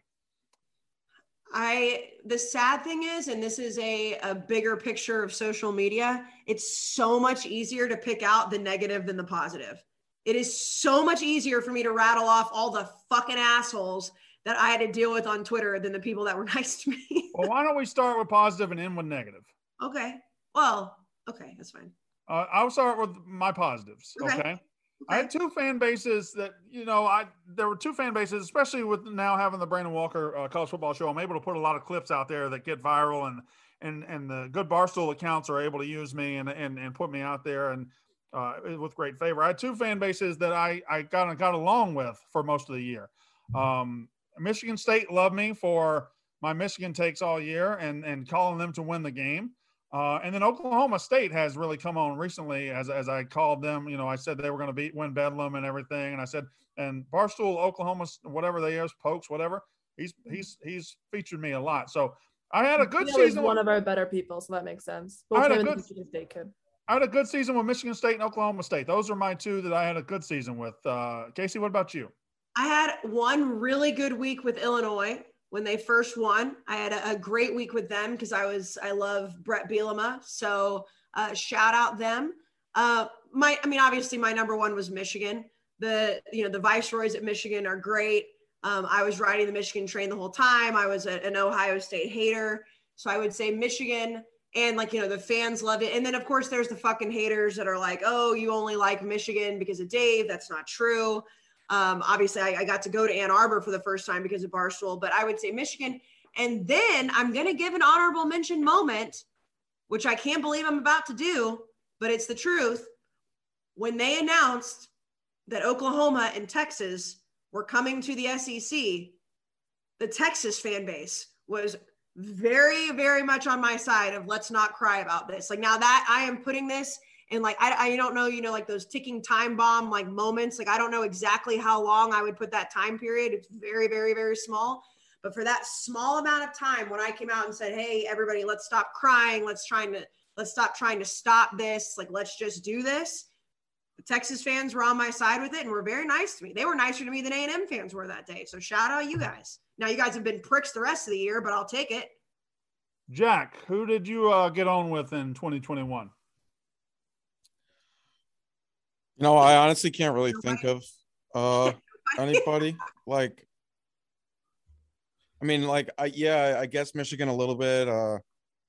I, the sad thing is, and this is a, a bigger picture of social media, it's so much easier to pick out the negative than the positive. It is so much easier for me to rattle off all the fucking assholes that I had to deal with on Twitter than the people that were nice to me.
Well, why don't we start with positive and end with negative?
Okay. Well, okay, that's fine.
Uh, I'll start with my positives. Okay. okay. I had two fan bases that, you know, I there were two fan bases, especially with now having the Brandon Walker uh, college football show. I'm able to put a lot of clips out there that get viral, and and and the good Barstool accounts are able to use me and and, and put me out there and uh, with great favor. I had two fan bases that I I got got along with for most of the year. Um, Michigan State loved me for my Michigan takes all year and and calling them to win the game. Uh, and then Oklahoma State has really come on recently, as as I called them. You know, I said they were going to beat win Bedlam and everything, and I said, and Barstool Oklahoma, whatever they is, Pokes, whatever. He's he's he's featured me a lot. So I had a good season.
One of our better people, so that makes sense. Both
I had a
him
good
and the Michigan State kid.
I had a good season with Michigan State and Oklahoma State. Those are my two that I had a good season with. Uh, Casey, what about you?
I had one really good week with Illinois. When they first won, I had a, a great week with them because I was, I love Brett Bielema. So uh, shout out them. Uh, my, I mean, obviously my number one was Michigan. The, you know, the Viceroys at Michigan are great. Um, I was riding the Michigan train the whole time. I was a, an Ohio State hater. So I would say Michigan, and like, you know, the fans loved it. And then of course there's the fucking haters that are like, oh, you only like Michigan because of Dave. That's not true. Um, obviously, I, I got to go to Ann Arbor for the first time because of Barstool, but I would say Michigan. And then I'm going to give an honorable mention moment, which I can't believe I'm about to do, but it's the truth. When they announced that Oklahoma and Texas were coming to the S E C, the Texas fan base was very, very much on my side of let's not cry about this. Like now that I am putting this and like, I, I don't know, you know, like those ticking time bomb, like moments, like I don't know exactly how long I would put that time period. It's very, very, very small. But for that small amount of time when I came out and said, hey, everybody, let's stop crying. Let's try to, let's stop trying to stop this. Like, let's just do this. The Texas fans were on my side with it and were very nice to me. They were nicer to me than A and M fans were that day. So shout out you guys. Now you guys have been pricks the rest of the year, but I'll take it.
Jack, who did you uh, get on with in twenty twenty-one?
You know, I honestly can't really think of uh, anybody. Like, I mean, like, I, yeah, I guess Michigan a little bit. Uh,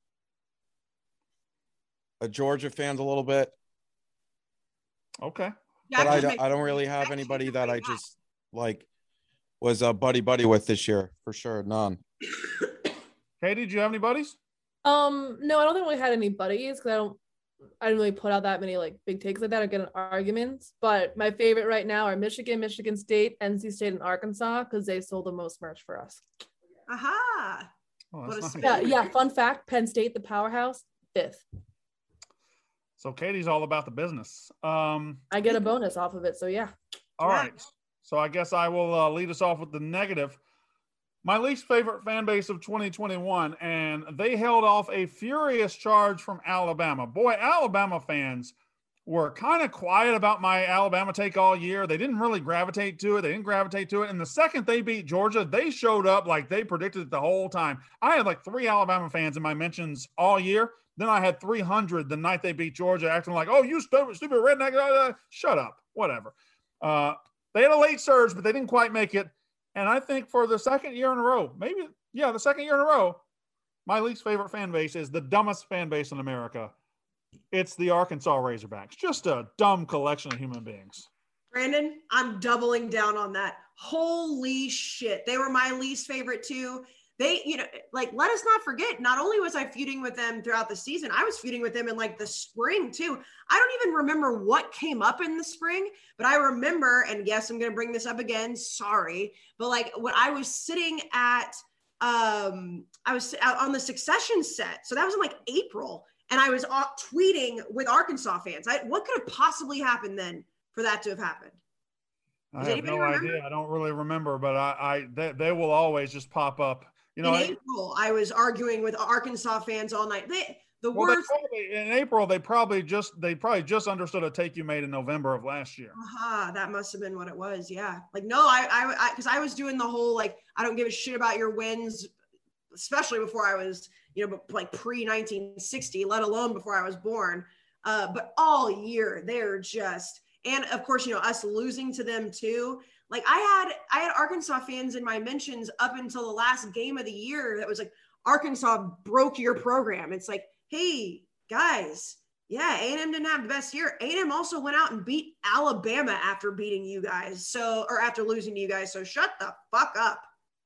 a Georgia fans a little bit.
Okay.
But I don't, I don't really have anybody that I just, like, was a buddy buddy with this year. For sure, none.
Katie, did you have any buddies?
Um, no, I don't think we had any buddies because I don't I didn't really put out that many like big takes like that or get in arguments. But my favorite right now are Michigan, Michigan State, N C State, and Arkansas because they sold the most merch for us.
Aha.
Oh,
what a
nice.
Yeah, yeah. Fun fact: Penn State, the powerhouse, fifth.
So Katie's all about the business. Um,
I get a bonus off of it, so yeah.
All right. So I guess I will uh, lead us off with the negative. My least favorite fan base of twenty twenty-one, and they held off a furious charge from Alabama. Boy, Alabama fans were kind of quiet about my Alabama take all year. They didn't really gravitate to it. They didn't gravitate to it. And the second they beat Georgia, they showed up like they predicted it the whole time. I had like three Alabama fans in my mentions all year. Then I had three hundred the night they beat Georgia, acting like, oh, you stupid, stupid redneck. Uh, shut up. Whatever. Uh, they had a late surge, but they didn't quite make it. And I think for the second year in a row, maybe, yeah, the second year in a row, my least favorite fan base is the dumbest fan base in America. It's the Arkansas Razorbacks. Just a dumb collection of human beings.
Brandon, I'm doubling down on that. Holy shit. They were my least favorite too. They, you know, like, let us not forget, not only was I feuding with them throughout the season, I was feuding with them in like the spring too. I don't even remember what came up in the spring, but I remember, and yes, I'm going to bring this up again. Sorry. But like when I was sitting at, um, I was out on the Succession set. So that was in like April. And I was tweeting with Arkansas fans. I, what could have possibly happened then for that to have happened?
Does I have no remember? idea. I don't really remember, but I, I they, they will always just pop up. You know,
in April, I, I was arguing with Arkansas fans all night. They, the
well,
worst.
They probably, in April, they probably just they probably just understood a take you made in November of last year.
Aha, that must have been what it was. Yeah, like no, I, I, because I, I was doing the whole like I don't give a shit about your wins, especially before I was, you know, like pre nineteen sixty, let alone before I was born. Uh, but all year they're just, and of course, you know, us losing to them too. Like I had, I had Arkansas fans in my mentions up until the last game of the year that was like, Arkansas broke your program. It's like, hey guys, yeah, A and M didn't have the best year. A and M also went out and beat Alabama after beating you guys. So, or after losing to you guys. So shut the fuck up.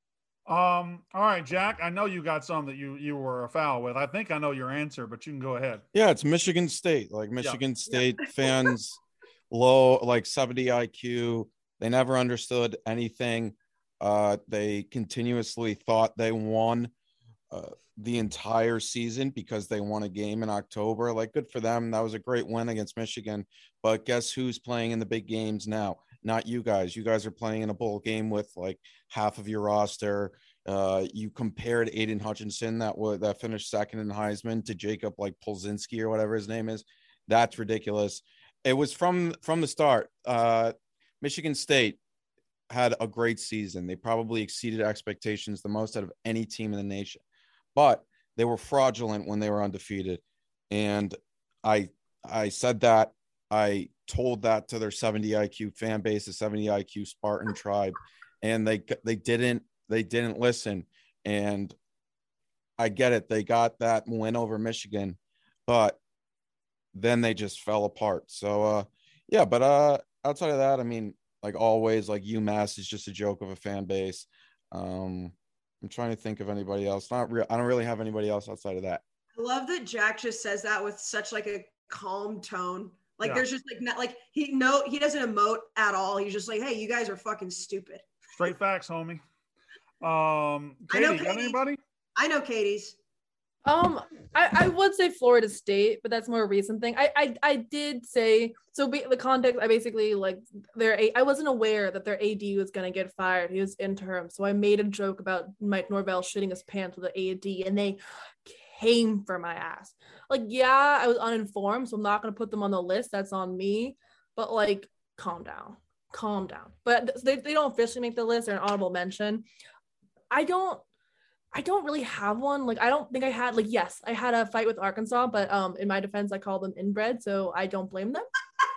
Um, all right, Jack, I know you got some that you, you were a foul with. I think I know your answer, but you can go ahead.
Yeah. It's Michigan State, like Michigan
yeah.
State
yeah.
fans, low, like seventy I Q. They never understood anything. Uh, they continuously thought they won uh, the entire season because they won a game in October. Like, good for them. That was a great win against Michigan. But guess who's playing in the big games now? Not you guys. You guys are playing in a bowl game with like half of your roster. Uh, you compared Aiden Hutchinson that was that finished second in Heisman to Jacob like Polzinski or whatever his name is. That's ridiculous. It was from from the start. Uh, Michigan State had a great season. They probably exceeded expectations the most out of any team in the nation, but they were fraudulent when they were undefeated. And I, I said that, I told that to their seventy I Q fan base, the seventy I Q Spartan tribe, and they, they didn't, they didn't listen. And I get it. They got that win over Michigan, but then they just fell apart. So, uh, yeah, but, uh, outside of that, I mean, like always, like UMass is just a joke of a fan base. Um, I'm trying to think of anybody else. Not real. I don't really have anybody else outside of that.
I love that Jack just says that with such like a calm tone. Like yeah. there's just like not like he no he doesn't emote at all. He's just like, hey, you guys are fucking stupid.
Straight facts, homie. Um, Katie, I know got anybody?
I know Katie's.
Um, I, I would say Florida State, but that's more a recent thing. I I, I did say so. Be, the context, I basically like their. I wasn't aware that their A D was gonna get fired. He was interim, so I made a joke about Mike Norvell shitting his pants with the A D, and they came for my ass. Like, yeah, I was uninformed, so I'm not gonna put them on the list. That's on me. But like, calm down, calm down. But they they don't officially make the list. They're an honorable mention. I don't. I don't really have one. Like, I don't think I had, like, yes, I had a fight with Arkansas, but um, in my defense, I call them inbred, so I don't blame them.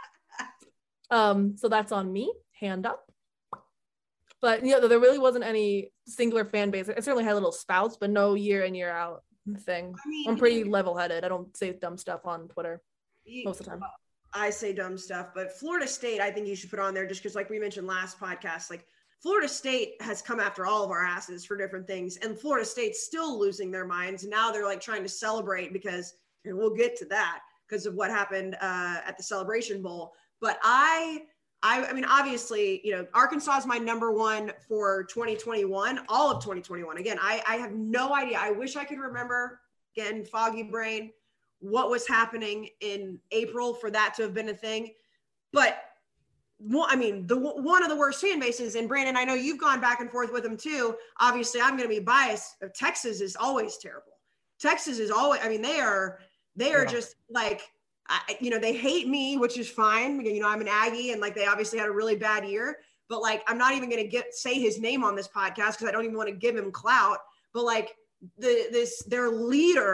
um, so that's on me, hand up. But, you know, there really wasn't any singular fan base. I certainly had little spouts, but no year in, year out thing. I mean, I'm pretty level-headed. I don't say dumb stuff on Twitter most of the time.
I say dumb stuff, but Florida State, I think you should put on there just because, like we mentioned last podcast, like, Florida State has come after all of our asses for different things, and Florida State's still losing their minds. Now they're like trying to celebrate because, and we'll get to that because of what happened uh, at the Celebration Bowl. But I, I, I mean, obviously, you know, Arkansas is my number one for twenty twenty-one, all of twenty twenty-one. Again, I, I have no idea. I wish I could remember, again, foggy brain, what was happening in April for that to have been a thing. But Well, I mean, the one of the worst fan bases, and Brandon, I know you've gone back and forth with them too. Obviously, I'm going to be biased. Texas is always terrible. Texas is always, I mean, they are, they are yeah. just like, I, you know, they hate me, which is fine. You know, I'm an Aggie, and like they obviously had a really bad year. But like, I'm not even going to get say his name on this podcast because I don't even want to give him clout. But like the this their leader,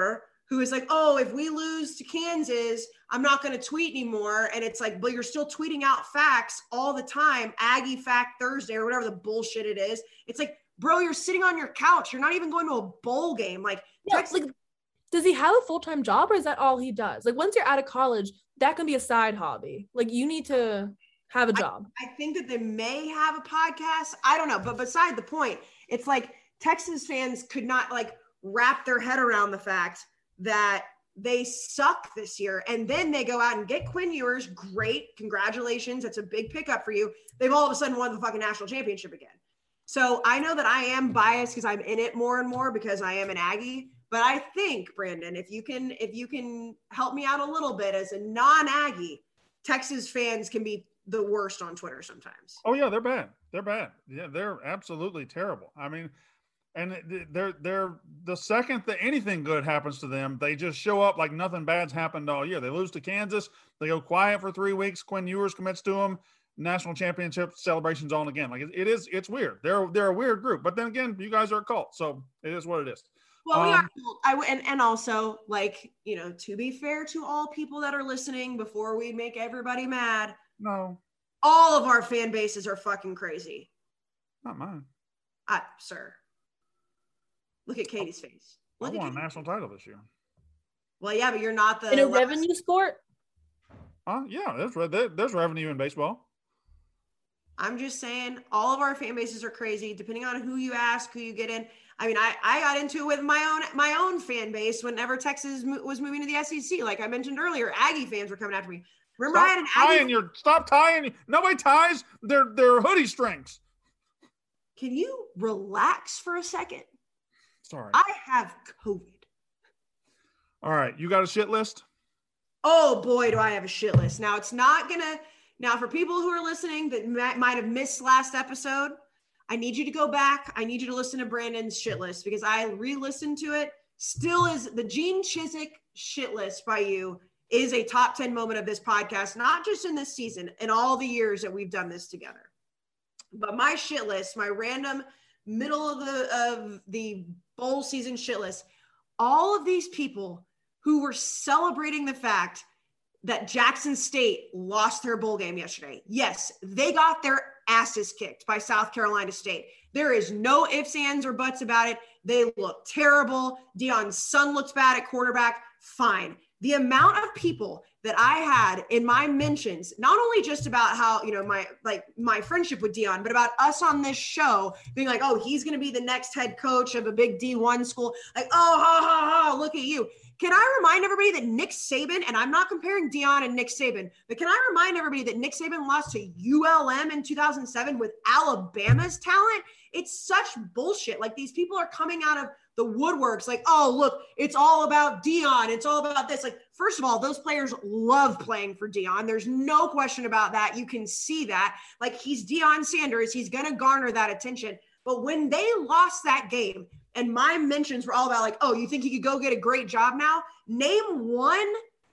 who is like, oh, if we lose to Kansas, I'm not going to tweet anymore. And it's like, but you're still tweeting out facts all the time. Aggie Fact Thursday or whatever the bullshit it is. It's like, bro, you're sitting on your couch. You're not even going to a bowl game. Like,
yeah,
Texas-
like, does he have a full-time job or is that all he does? Like once you're out of college, that can be a side hobby. Like you need to have a job.
I, I think that they may have a podcast. I don't know. But beside the point, it's like Texas fans could not like wrap their head around the fact that they suck this year. And then they go out and get Quinn Ewers. Great. Congratulations. That's a big pickup for you. They've all of a sudden won the fucking national championship again. So I know that I am biased because I'm in it more and more because I am an Aggie. But I think, Brandon, if you can if you can help me out a little bit as a non-Aggie, Texas fans can be the worst on Twitter sometimes.
Oh yeah, they're bad. They're bad. Yeah, they're absolutely terrible. I mean, and they're they're the second that anything good happens to them, they just show up like nothing bad's happened all year. They lose to Kansas, they go quiet for three weeks. Quinn Ewers commits to them. National championship celebrations on again. Like it, it is, it's weird. They're they're a weird group. But then again, you guys are a cult, so it is what it is.
Well, we
um,
are, I, and, and also, like, you know, to be fair to all people that are listening, before we make everybody mad,
no,
all of our fan bases are fucking crazy.
Not mine.
I, sir. Look at Katie's face. Look
I won
at
a national title this year.
Well, yeah, but you're not the
in a
last...
revenue sport.
Uh, yeah, there's there, there's revenue in baseball.
I'm just saying, all of our fan bases are crazy. Depending on who you ask, who you get in. I mean, I, I got into it with my own my own fan base whenever Texas mo- was moving to the S E C. Like I mentioned earlier, Aggie fans were coming after me. Remember,
Stop
I had an
tying
Aggie.
your stop tying. Nobody ties their their hoodie strings.
Can you relax for a second?
Sorry.
I have COVID.
All right, you got a shit list?
Oh boy, do I have a shit list. Now it's not gonna. Now for people who are listening that might, might have missed last episode, I need you to go back. I need you to listen to Brandon's shit list because I re-listened to it. Still is the Gene Chizik shit list by you is a top ten moment of this podcast, not just in this season, in all the years that we've done this together. But my shit list, my random middle of the of the bowl season shit list, all of these people who were celebrating the fact that Jackson State lost their bowl game yesterday. Yes, they got their asses kicked by South Carolina State. There is no ifs, ands, or buts about it. They look terrible. Deion's son looks bad at quarterback. Fine. The amount of people that I had in my mentions, not only just about how, you know, my, like my friendship with Deion, but about us on this show being like, oh, he's going to be the next head coach of a big D one school. Like, oh, ha, ha, ha, look at you. Can I remind everybody that Nick Saban, and I'm not comparing Deion and Nick Saban, but can I remind everybody that Nick Saban lost to U L M in two thousand seven with Alabama's talent? It's such bullshit. Like these people are coming out of the woodworks like, oh, look, it's all about Deion. It's all about this. Like, first of all, those players love playing for Deion. There's no question about that. You can see that. Like he's Deion Sanders. He's going to garner that attention. But when they lost that game, and my mentions were all about like, oh, you think he could go get a great job now? Name one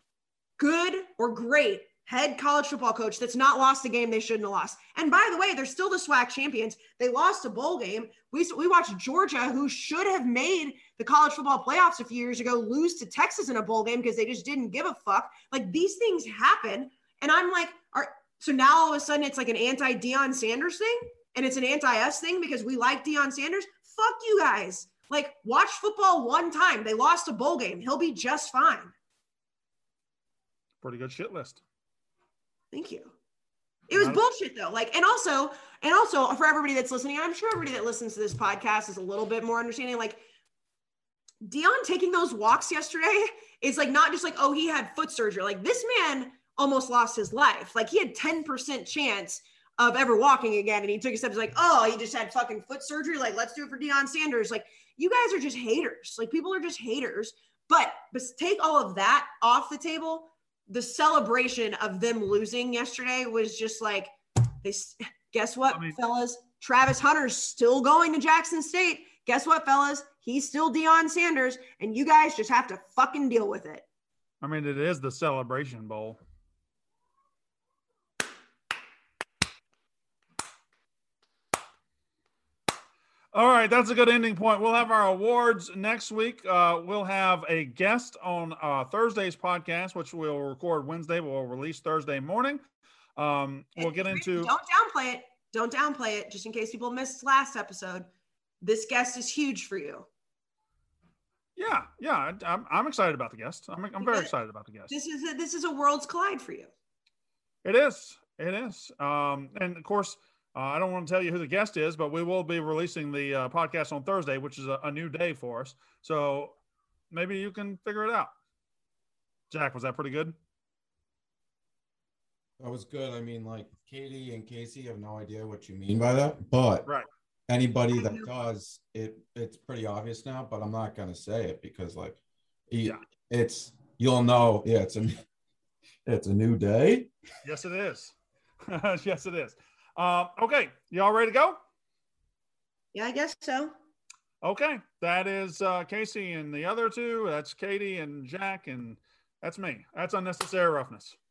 good or great head college football coach that's not lost a game they shouldn't have lost. And by the way, they're still the SWAC champions. They lost a bowl game. We, we watched Georgia, who should have made the college football playoffs a few years ago, lose to Texas in a bowl game because they just didn't give a fuck. Like these things happen. And I'm like, are, so now all of a sudden it's like an anti-Deion Sanders thing? And it's an anti-us thing because we like Deion Sanders? Fuck you guys. Like, watch football one time. They lost a bowl game. He'll be just fine.
Pretty good shit list.
Thank you. It was
Not
bullshit though. Like, and also, and also for everybody that's listening, and I'm sure everybody that listens to this podcast is a little bit more understanding. Like, Deion taking those walks yesterday is like not just like, oh, he had foot surgery. Like, this man almost lost his life. Like, he had ten percent chance of ever walking again. And he took a step. He's like, oh, he just had fucking foot surgery. Like, let's do it for Deion Sanders. Like, you guys are just haters. Like, people are just haters. But, but take all of that off the table. The celebration of them losing yesterday was just like, they guess what, I mean, fellas? Travis Hunter's still going to Jackson State. Guess what, fellas? He's still Deion Sanders. And you guys just have to fucking deal with it.
I mean, it is the Celebration Bowl. All right, that's a good ending point. We'll have our awards next week. Uh, we'll have a guest on uh, Thursday's podcast, which we'll record Wednesday, but we'll release Thursday morning. Um, we'll get into.
Don't downplay it. Don't downplay it. Just in case people missed last episode, this guest is huge for you.
Yeah, yeah, I'm, I'm excited about the guest. I'm, I'm very excited about the guest.
This is a, this is a worlds collide for you.
It is. It is. Um, and of course, uh, I don't want to tell you who the guest is, but we will be releasing the uh, podcast on Thursday, which is a, a new day for us. So maybe you can figure it out. Jack, was that pretty good?
That was good. I mean, like Katie and Casey have no idea what you mean by that, but
right.
Anybody that does it, it's pretty obvious now, but I'm not going to say it because like yeah. it's, you'll know. Yeah. It's a, it's a new day.
Yes, it is. Yes, it is. Uh, okay. Y'all ready to go?
Yeah, I guess so.
Okay. That is uh, Casey and the other two. That's Katie and Jack. And that's me. That's Unnecessary Roughness.